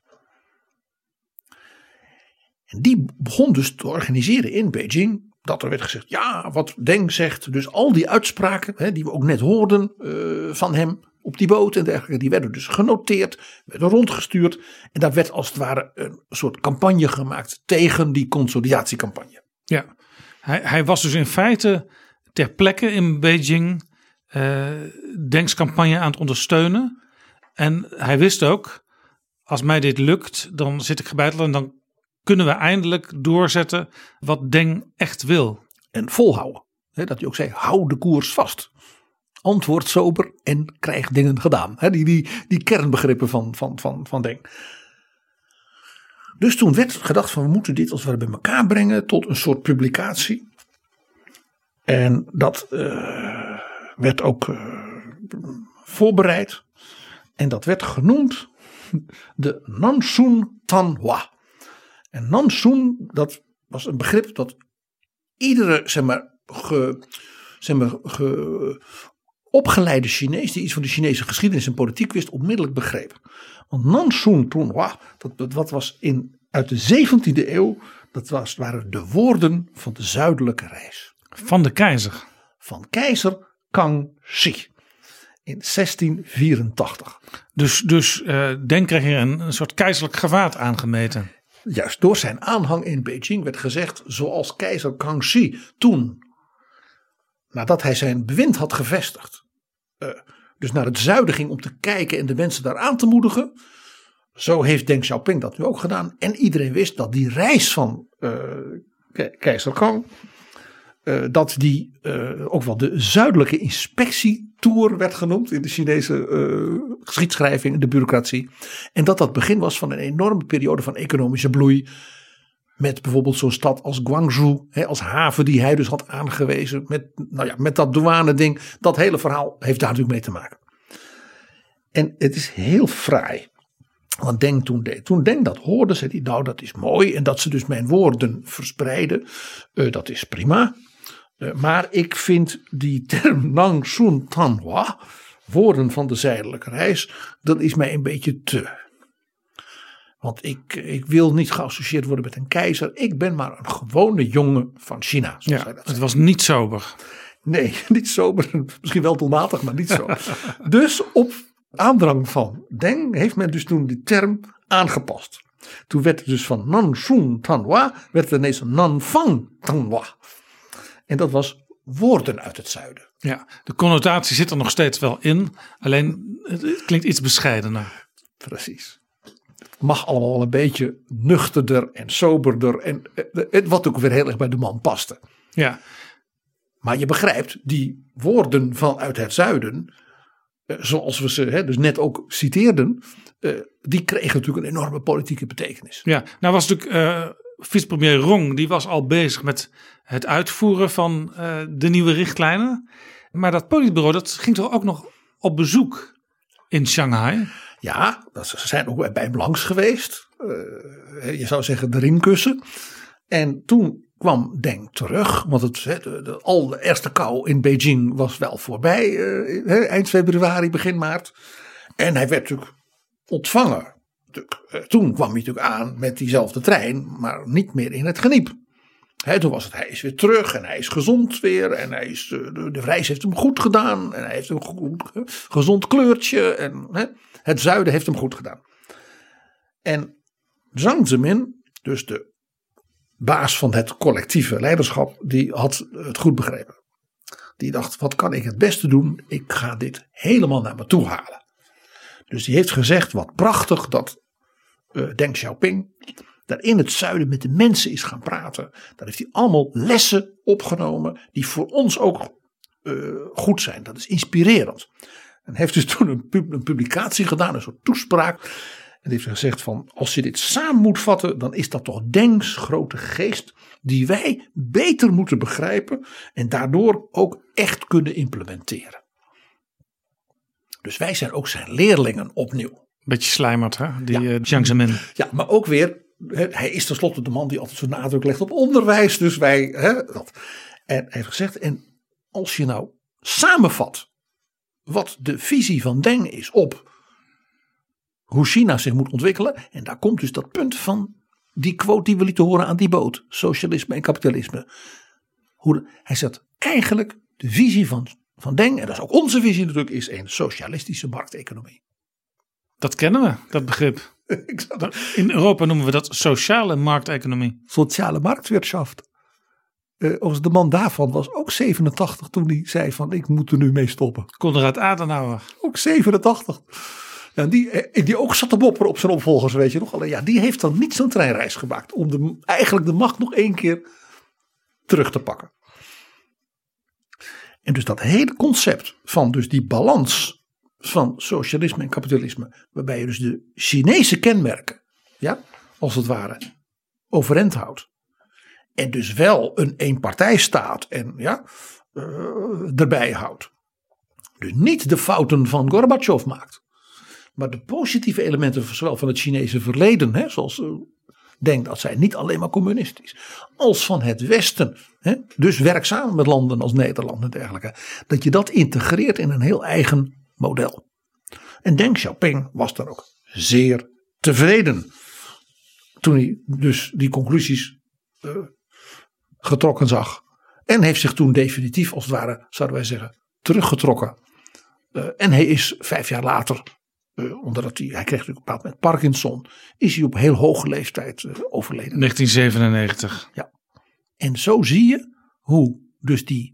En die begon dus te organiseren in Beijing. Dat er werd gezegd, ja, wat Deng zegt. Dus al die uitspraken die we ook net hoorden van hem op die boot en dergelijke. Die werden dus genoteerd, werden rondgestuurd. En daar werd als het ware een soort campagne gemaakt tegen die consolidatiecampagne. Ja, hij was dus in feite ter plekke in Beijing Dengs campagne aan het ondersteunen. En hij wist ook, als mij dit lukt, dan zit ik gebeiteld en dan kunnen we eindelijk doorzetten wat Deng echt wil. En volhouden. Dat hij ook zei, hou de koers vast. Antwoord sober en krijg dingen gedaan. Die kernbegrippen van Deng. Dus toen werd gedacht van we moeten dit als we bij elkaar brengen tot een soort publicatie. En dat werd ook voorbereid. En dat werd genoemd de Nanshun Tanhua. En Nanshun, dat was een begrip dat iedere opgeleide Chinees die iets van de Chinese geschiedenis en politiek wist, onmiddellijk begreep. Want Nanshun Tanhua, dat was uit de 17e eeuw, waren de woorden van de zuidelijke reis. Van de keizer. Van keizer Kangxi. In 1684. Dus Deng kreeg hier een soort keizerlijk gewaad aangemeten. Juist, door zijn aanhang in Beijing werd gezegd, zoals keizer Kangxi toen, nadat hij zijn bewind had gevestigd, dus naar het zuiden ging om te kijken en de mensen daar aan te moedigen. Zo heeft Deng Xiaoping dat nu ook gedaan. En iedereen wist dat die reis van keizer Kang, dat die ook wel de zuidelijke inspectietour werd genoemd in de Chinese geschiedschrijving, de bureaucratie. En dat begin was van een enorme periode van economische bloei. Met bijvoorbeeld zo'n stad als Guangzhou, als haven die hij dus had aangewezen. Met dat douane ding. Dat hele verhaal heeft daar natuurlijk mee te maken. En het is heel fraai. Wat Deng toen deed. Toen Deng dat hoorde, zei hij, nou dat is mooi. En dat ze dus mijn woorden verspreiden, dat is prima. Maar ik vind die term Nanshun Tanhua, woorden van de zuidelijke reis, dat is mij een beetje te. Want ik wil niet geassocieerd worden met een keizer. Ik ben maar een gewone jongen van China. Ja, het was niet sober. Nee, niet sober. Misschien wel doelmatig, maar niet zo. Dus op aandrang van Deng heeft men dus toen die term aangepast. Toen werd het dus van Nanshun Tanhua, werd het ineens Nanfang Tanhua. En dat was woorden uit het zuiden. Ja, de connotatie zit er nog steeds wel in. Alleen het klinkt iets bescheidener. Precies. Het mag allemaal wel een beetje nuchterder en soberder. En wat ook weer heel erg bij de man paste. Ja. Maar je begrijpt, die woorden vanuit het zuiden, zoals we ze dus net ook citeerden, die kregen natuurlijk een enorme politieke betekenis. Ja, nou was natuurlijk vicepremier Rong, die was al bezig met het uitvoeren van de nieuwe richtlijnen. Maar dat politbureau, dat ging toch ook nog op bezoek in Shanghai? Ja, ze zijn ook bij hem langs geweest. Je zou zeggen de ringkussen. En toen kwam Deng terug. Want de allereerste kou in Beijing was wel voorbij. Eind februari, begin maart. En hij werd natuurlijk ontvangen. Toen kwam hij natuurlijk aan met diezelfde trein. Maar niet meer in het geniep. Toen was het, hij is weer terug en hij is gezond weer. En hij is, de reis heeft hem goed gedaan. En hij heeft een gezond kleurtje. En het zuiden heeft hem goed gedaan. En Jiang Zemin, dus de baas van het collectieve leiderschap, die had het goed begrepen. Die dacht, wat kan ik het beste doen? Ik ga dit helemaal naar me toe halen. Dus die heeft gezegd, wat prachtig dat Deng Xiaoping daar in het zuiden met de mensen is gaan praten. Daar heeft hij allemaal lessen opgenomen die voor ons ook goed zijn. Dat is inspirerend. En heeft dus toen een publicatie gedaan, een soort toespraak. En heeft gezegd van, als je dit samen moet vatten, dan is dat toch Deng's grote geest die wij beter moeten begrijpen en daardoor ook echt kunnen implementeren. Dus wij zijn ook zijn leerlingen opnieuw. Beetje slijmerd, hè? Die Jiang Zemin. Ja, maar ook weer, hij is tenslotte de man die altijd zo'n nadruk legt op onderwijs. Dus wij, dat. En hij heeft gezegd, en als je nou samenvat wat de visie van Deng is op hoe China zich moet ontwikkelen. En daar komt dus dat punt van die quote die we lieten horen aan die boot. Socialisme en kapitalisme. Hij zegt eigenlijk de visie van Deng, en dat is ook onze visie natuurlijk, is een socialistische markteconomie. Dat kennen we, dat begrip. In Europa noemen we dat sociale markteconomie. Sociale marktwirtschaft. De man daarvan was ook 87 toen hij zei van ik moet er nu mee stoppen. Konrad Adenauer. Ook 87. Ja, die ook zat te bopperen op zijn opvolgers, weet je nog. Alleen ja, die heeft dan niet zo'n treinreis gemaakt om eigenlijk de macht nog één keer terug te pakken. En dus dat hele concept van dus die balans van socialisme en kapitalisme, waarbij je dus de Chinese kenmerken, ja, als het ware, overeind houdt. En dus wel een eenpartijstaat en ja, erbij houdt. Dus niet de fouten van Gorbachev maakt. Maar de positieve elementen zowel van het Chinese verleden, hè, zoals Deng dat zij niet alleen maar communistisch, als van het Westen, hè, dus werkzaam met landen als Nederland en dergelijke, dat je dat integreert in een heel eigen model. En Deng Xiaoping was dan ook zeer tevreden toen hij dus die conclusies getrokken zag. En heeft zich toen definitief, als het ware, zouden wij zeggen, teruggetrokken. En hij is 5 jaar later, omdat hij kreeg natuurlijk een bepaald moment Parkinson, is hij op heel hoge leeftijd overleden. 1997. Ja. En zo zie je hoe dus die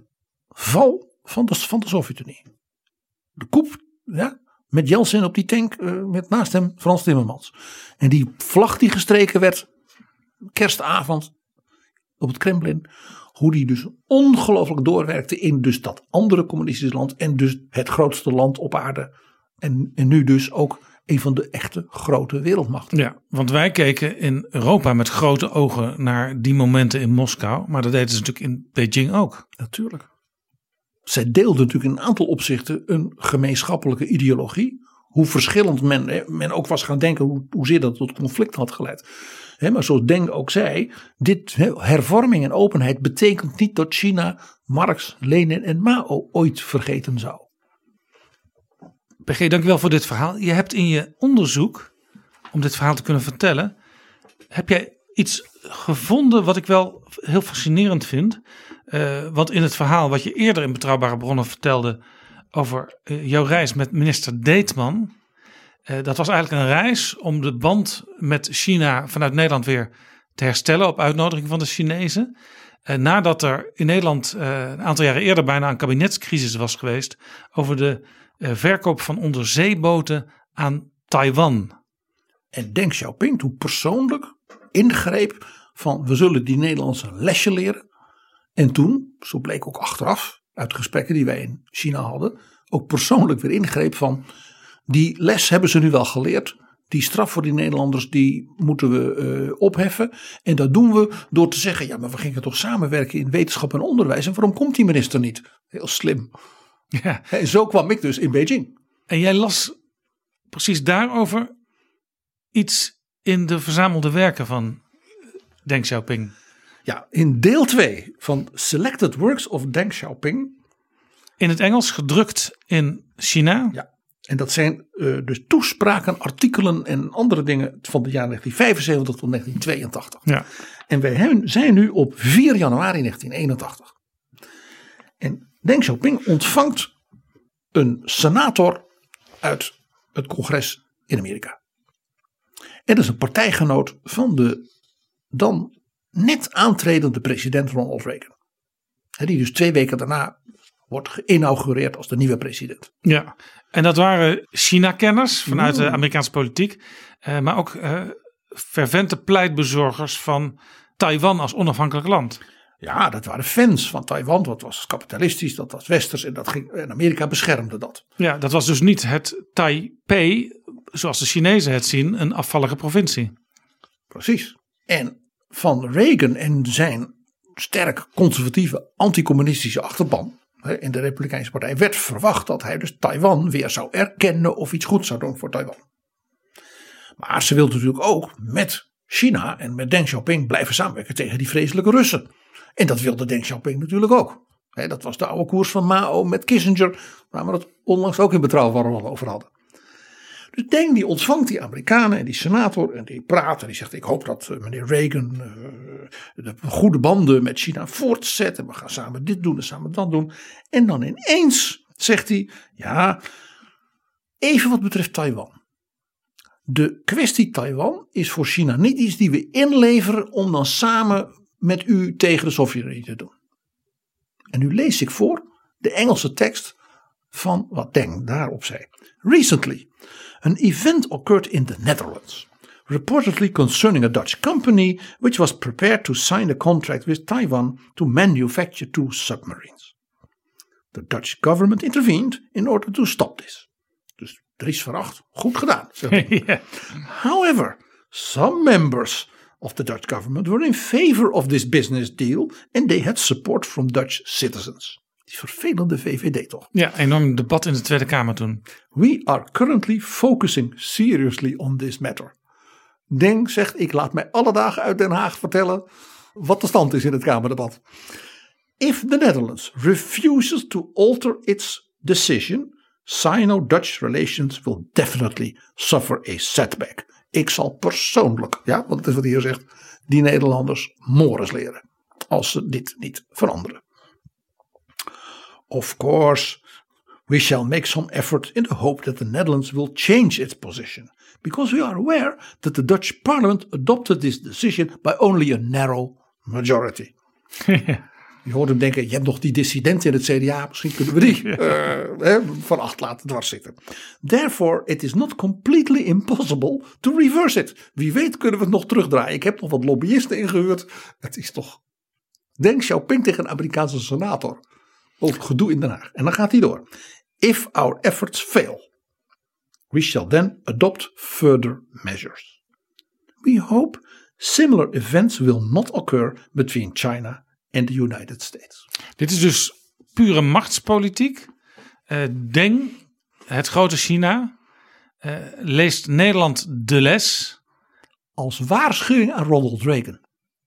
val van de Sovjet-Unie. De coup, ja, met Yeltsin op die tank, met naast hem Frans Timmermans. En die vlag die gestreken werd, kerstavond op het Kremlin, hoe die dus ongelooflijk doorwerkte in dus dat andere communistische land en dus het grootste land op aarde. En nu dus ook een van de echte grote wereldmachten. Ja, want wij keken in Europa met grote ogen naar die momenten in Moskou. Maar dat deden ze natuurlijk in Beijing ook. Natuurlijk. Zij deelden natuurlijk in een aantal opzichten een gemeenschappelijke ideologie. Hoe verschillend men ook was gaan denken, hoezeer dat tot conflict had geleid. Maar zoals Deng ook zei, dit hervorming en openheid betekent niet dat China Marx, Lenin en Mao ooit vergeten zou. PG, dankjewel voor dit verhaal. Je hebt in je onderzoek, om dit verhaal te kunnen vertellen, heb jij iets gevonden wat ik wel heel fascinerend vind. Want in het verhaal wat je eerder in Betrouwbare Bronnen vertelde over jouw reis met minister Deetman. Dat was eigenlijk een reis om de band met China vanuit Nederland weer te herstellen op uitnodiging van de Chinezen. Nadat er in Nederland een aantal jaren eerder bijna een kabinetscrisis was geweest over de verkoop van onderzeeboten aan Taiwan. En Deng Xiaoping toen persoonlijk ingreep van we zullen die Nederlanders een lesje leren. En toen, zo bleek ook achteraf uit de gesprekken die wij in China hadden, ook persoonlijk weer ingreep van die les hebben ze nu wel geleerd. Die straf voor die Nederlanders die moeten we opheffen. En dat doen we door te zeggen ja maar we gingen toch samenwerken in wetenschap en onderwijs. En waarom komt die minister niet? Heel slim. Ja. En zo kwam ik dus in Beijing. En jij las precies daarover iets in de verzamelde werken van Deng Xiaoping. Ja, in deel 2 van Selected Works of Deng Xiaoping. In het Engels, gedrukt in China. Ja, en dat zijn dus toespraken, artikelen en andere dingen van de jaren 1975 tot 1982. Ja. En wij zijn nu op 4 januari 1981. En Deng Xiaoping ontvangt een senator uit het congres in Amerika. En dat is een partijgenoot van de dan net aantredende president Ronald Reagan. Die dus 2 weken daarna wordt geïnaugureerd als de nieuwe president. Ja, en dat waren China-kenners vanuit de Amerikaanse politiek. Maar ook fervente pleitbezorgers van Taiwan als onafhankelijk land. Ja, dat waren fans van Taiwan. Dat was kapitalistisch, dat was westers en Amerika beschermde dat. Ja, dat was dus niet het Taipei, zoals de Chinezen het zien, een afvallige provincie. Precies. En van Reagan en zijn sterk conservatieve anticommunistische achterban in de Republikeinse Partij werd verwacht dat hij dus Taiwan weer zou erkennen of iets goeds zou doen voor Taiwan. Maar ze wilden natuurlijk ook met China en met Deng Xiaoping blijven samenwerken tegen die vreselijke Russen. En dat wilde Deng Xiaoping natuurlijk ook. Dat was de oude koers van Mao met Kissinger, waar we het onlangs ook in Betrouwbare Bronnen over hadden. Dus Deng die ontvangt die Amerikanen en die senator en die praat en die zegt: ik hoop dat meneer Reagan de goede banden met China voortzet en we gaan samen dit doen en samen dat doen. En dan ineens zegt hij: ja, even wat betreft Taiwan. De kwestie Taiwan is voor China niet iets die we inleveren om dan samen met u tegen de Sovjet-Unie te doen. En nu lees ik voor de Engelse tekst van wat Deng daarop zei. Recently, an event occurred in the Netherlands, reportedly concerning a Dutch company which was prepared to sign a contract with Taiwan to manufacture 2 submarines. The Dutch government intervened in order to stop this. Dus Dries Veracht, goed gedaan. Yeah. However, some members of the Dutch government were in favor of this business deal and they had support from Dutch citizens. Die vervelende VVD toch? Ja, enorm debat in de Tweede Kamer toen. We are currently focusing seriously on this matter. Deng zegt: ik laat mij alle dagen uit Den Haag vertellen wat de stand is in het Kamerdebat. If the Netherlands refuses to alter its decision, Sino-Dutch relations will definitely suffer a setback. Ik zal persoonlijk, ja, want dat is wat hij hier zegt, die Nederlanders mores leren. Als ze dit niet veranderen. Of course, we shall make some effort in the hope that the Netherlands will change its position. Because we are aware that the Dutch parliament adopted this decision by only a narrow majority. Je hoort hem denken: je hebt nog die dissidenten in het CDA, misschien kunnen we die van 8 laten dwars zitten. Therefore, it is not completely impossible to reverse it. Wie weet kunnen we het nog terugdraaien. Ik heb nog wat lobbyisten ingehuurd. Het is toch Deng Xiaoping tegen een Amerikaanse senator over gedoe in Den Haag. En dan gaat hij door. If our efforts fail, we shall then adopt further measures. We hope similar events will not occur between China and the United States. Dit is dus pure machtspolitiek. Deng, het grote China, leest Nederland de les. Als waarschuwing aan Ronald Reagan.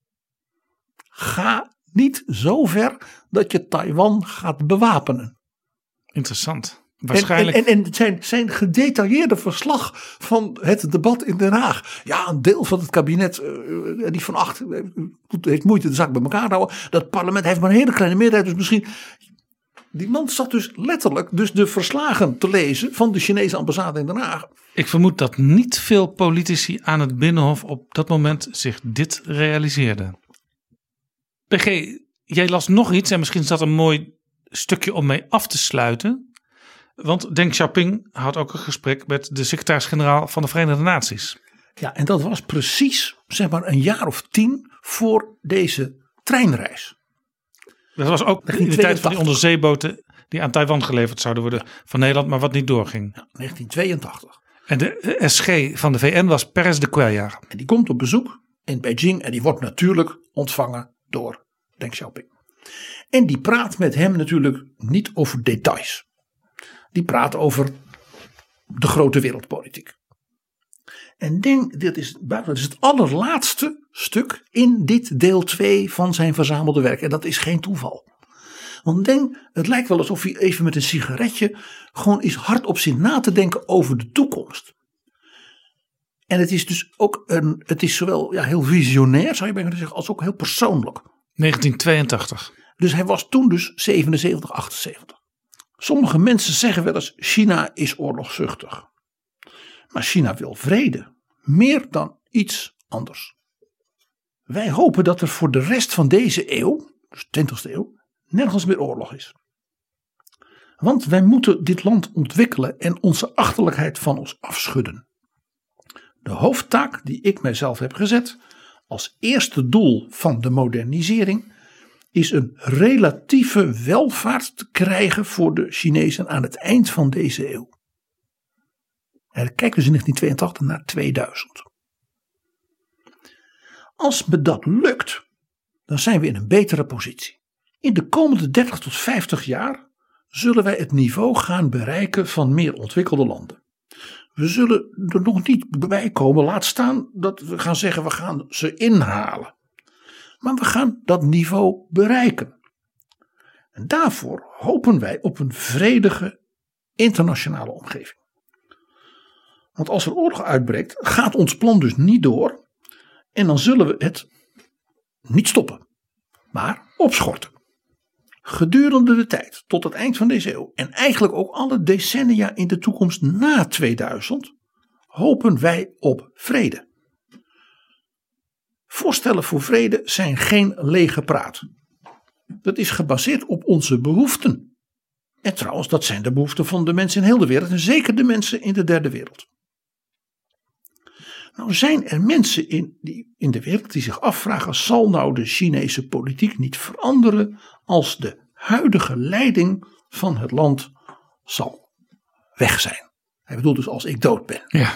Ga niet zo ver dat je Taiwan gaat bewapenen. Interessant. Waarschijnlijk. En zijn gedetailleerde verslag van het debat in Den Haag. Ja, een deel van het kabinet, die van 8 heeft moeite de zaak bij elkaar te houden. Dat parlement heeft maar een hele kleine meerderheid. Dus misschien. Die man zat dus letterlijk de verslagen te lezen van de Chinese ambassade in Den Haag. Ik vermoed dat niet veel politici aan het Binnenhof op dat moment zich dit realiseerden. PG, jij las nog iets en misschien is dat een mooi stukje om mee af te sluiten. Want Deng Xiaoping had ook een gesprek met de secretaris-generaal van de Verenigde Naties. Ja, en dat was precies zeg maar een jaar of 10 voor deze treinreis. Dat was ook in de tijd van die onderzeeboten die aan Taiwan geleverd zouden worden van Nederland, maar wat niet doorging. Ja, 1982. En de SG van de VN was Pérez de Cuellar. En die komt op bezoek in Beijing en die wordt natuurlijk ontvangen door Deng Xiaoping. En die praat met hem natuurlijk niet over details. Die praat over de grote wereldpolitiek. En Deng, dit is het allerlaatste stuk in dit deel 2 van zijn verzamelde werk. En dat is geen toeval. Want Deng, het lijkt wel alsof hij even met een sigaretje gewoon is hardop zit na te denken over de toekomst. En het is dus ook het is zowel heel visionair, zou je bijna zeggen, als ook heel persoonlijk. 1982. Dus hij was toen dus 77, 78. Sommige mensen zeggen wel eens: China is oorlogszuchtig. Maar China wil vrede. Meer dan iets anders. Wij hopen dat er voor de rest van deze eeuw, dus 20e eeuw, nergens meer oorlog is. Want wij moeten dit land ontwikkelen en onze achterlijkheid van ons afschudden. De hoofdtaak die ik mijzelf heb gezet als eerste doel van de modernisering is een relatieve welvaart te krijgen voor de Chinezen aan het eind van deze eeuw. En kijk dus in 1982 naar 2000. Als me dat lukt, dan zijn we in een betere positie. In de komende 30 tot 50 jaar zullen wij het niveau gaan bereiken van meer ontwikkelde landen. We zullen er nog niet bij komen, laat staan dat we gaan zeggen we gaan ze inhalen. Maar we gaan dat niveau bereiken. En daarvoor hopen wij op een vredige internationale omgeving. Want als er oorlog uitbreekt, gaat ons plan dus niet door. En dan zullen we het niet stoppen, maar opschorten. Gedurende de tijd tot het eind van deze eeuw en eigenlijk ook alle decennia in de toekomst na 2000 hopen wij op vrede. Voorstellen voor vrede zijn geen lege praat. Dat is gebaseerd op onze behoeften. En trouwens, dat zijn de behoeften van de mensen in heel de wereld en zeker de mensen in de derde wereld. Nou zijn er mensen in de wereld die zich afvragen, zal nou de Chinese politiek niet veranderen als de huidige leiding van het land zal weg zijn? Hij bedoelt dus als ik dood ben. Ja.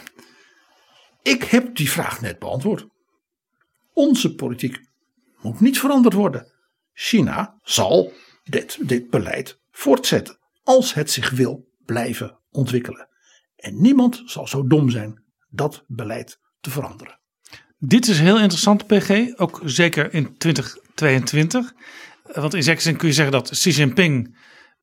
Ik heb die vraag net beantwoord. Onze politiek moet niet veranderd worden. China zal dit beleid voortzetten als het zich wil blijven ontwikkelen. En niemand zal zo dom zijn dat beleid te veranderen. Dit is heel interessant, PG, ook zeker in 2022. Want in zekere zin kun je zeggen dat Xi Jinping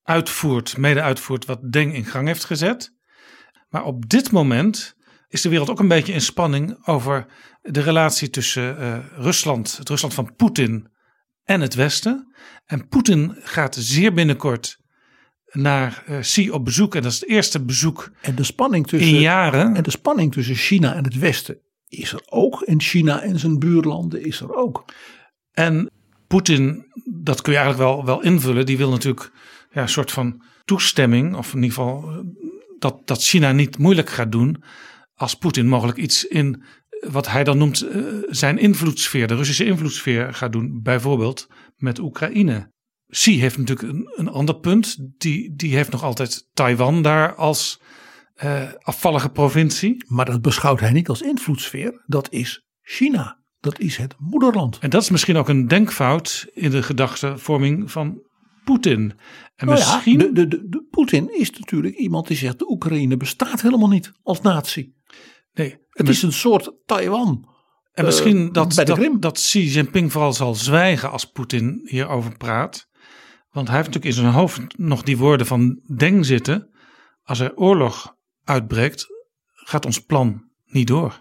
mede uitvoert wat Deng in gang heeft gezet. Maar op dit moment is de wereld ook een beetje in spanning over de relatie tussen het Rusland van Poetin en het Westen. En Poetin gaat zeer binnenkort naar Xi op bezoek. En dat is het eerste bezoek en de spanning in jaren. En de spanning tussen China en het Westen is er ook. En China en zijn buurlanden is er ook. En Poetin, dat kun je eigenlijk wel invullen. Die wil natuurlijk een soort van toestemming. Of in ieder geval dat China niet moeilijk gaat doen. Als Poetin mogelijk iets in wat hij dan noemt zijn invloedssfeer. De Russische invloedssfeer gaat doen. Bijvoorbeeld met Oekraïne. Xi heeft natuurlijk een ander punt. Die heeft nog altijd Taiwan daar als afvallige provincie. Maar dat beschouwt hij niet als invloedssfeer. Dat is China. Dat is het moederland. En dat is misschien ook een denkfout in de gedachtevorming van Poetin. En misschien... de Poetin is natuurlijk iemand die zegt de Oekraïne bestaat helemaal niet als natie. Nee, het is een soort Taiwan. En misschien dat Xi Jinping vooral zal zwijgen als Poetin hierover praat. Want hij heeft natuurlijk in zijn hoofd nog die woorden van Deng zitten. Als er oorlog uitbreekt, gaat ons plan niet door.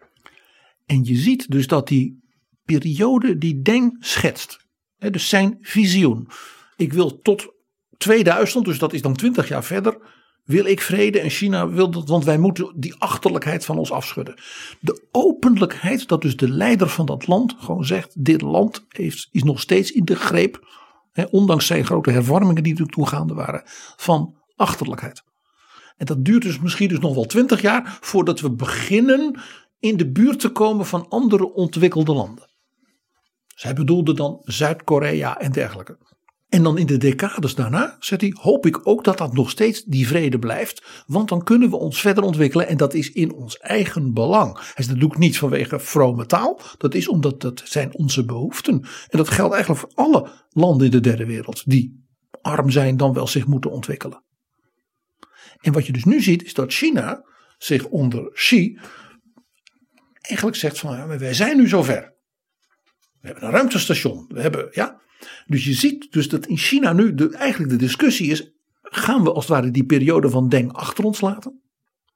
En je ziet dus dat die periode die Deng schetst. Dus zijn visioen. Ik wil tot 2000, dus dat is dan 20 jaar verder, wil ik vrede en China wil dat, want wij moeten die achterlijkheid van ons afschudden. De openlijkheid dat dus de leider van dat land gewoon zegt, dit land is nog steeds in de greep, ondanks zijn grote hervormingen die toen gaande waren, van achterlijkheid. En dat duurt dus misschien nog wel 20 jaar voordat we beginnen in de buurt te komen van andere ontwikkelde landen. Zij bedoelde dan Zuid-Korea en dergelijke. En dan in de decades daarna, zegt hij, hoop ik ook dat nog steeds die vrede blijft. Want dan kunnen we ons verder ontwikkelen en dat is in ons eigen belang. Hij zegt, dat doe ik niet vanwege vrome taal. Dat is omdat dat zijn onze behoeften. En dat geldt eigenlijk voor alle landen in de derde wereld die arm zijn dan wel zich moeten ontwikkelen. En wat je dus nu ziet is dat China zich onder Xi eigenlijk zegt van ja, maar wij zijn nu zover. We hebben een ruimtestation. Dus je ziet dus dat in China nu eigenlijk de discussie is, gaan we als het ware die periode van Deng achter ons laten?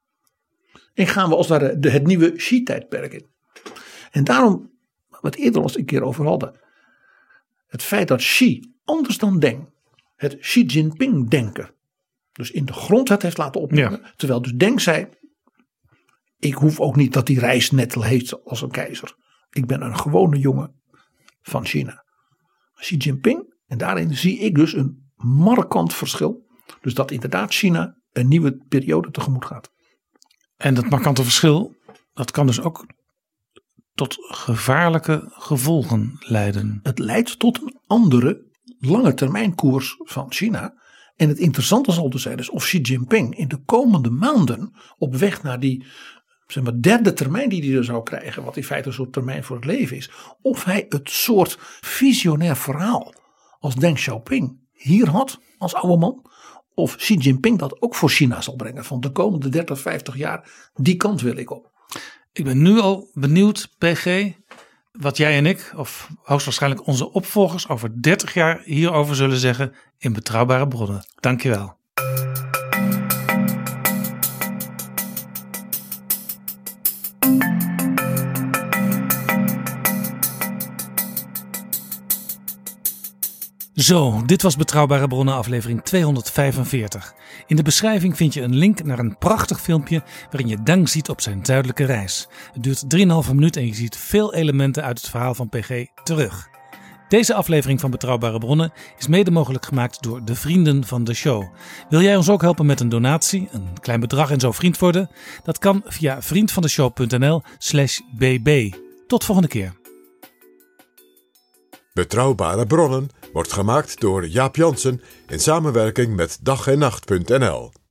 En gaan we als het ware het nieuwe Xi-tijdperk in? En daarom, wat we het eerder al eens een keer over hadden, het feit dat Xi, anders dan Deng, het Xi Jinping denken, dus in de grondwet heeft laten opnemen, terwijl dus Deng zei, ik hoef ook niet dat die reis net heet als een keizer. Ik ben een gewone jongen van China. Xi Jinping, en daarin zie ik dus een markant verschil. Dus dat inderdaad China een nieuwe periode tegemoet gaat. En dat markante verschil, dat kan dus ook tot gevaarlijke gevolgen leiden. Het leidt tot een andere lange termijn koers van China. En het interessante zal dus zijn of Xi Jinping in de komende maanden op weg naar die derde termijn die hij er zou krijgen, wat in feite een soort termijn voor het leven is, of hij het soort visionair verhaal als Deng Xiaoping hier had als oude man, of Xi Jinping dat ook voor China zal brengen van de komende 30, 50 jaar, die kant wil ik op. Ik ben nu al benieuwd, PG, wat jij en ik, of hoogstwaarschijnlijk onze opvolgers, over 30 jaar hierover zullen zeggen in Betrouwbare Bronnen. Dankjewel. Zo, dit was Betrouwbare Bronnen aflevering 245. In de beschrijving vind je een link naar een prachtig filmpje waarin je Deng ziet op zijn zuidelijke reis. Het duurt 3,5 minuten en je ziet veel elementen uit het verhaal van PG terug. Deze aflevering van Betrouwbare Bronnen is mede mogelijk gemaakt door de vrienden van de show. Wil jij ons ook helpen met een donatie, een klein bedrag en zo vriend worden? Dat kan via vriendvandeshow.nl/bb. Tot volgende keer. Betrouwbare Bronnen wordt gemaakt door Jaap Jansen in samenwerking met dag-en-nacht.nl.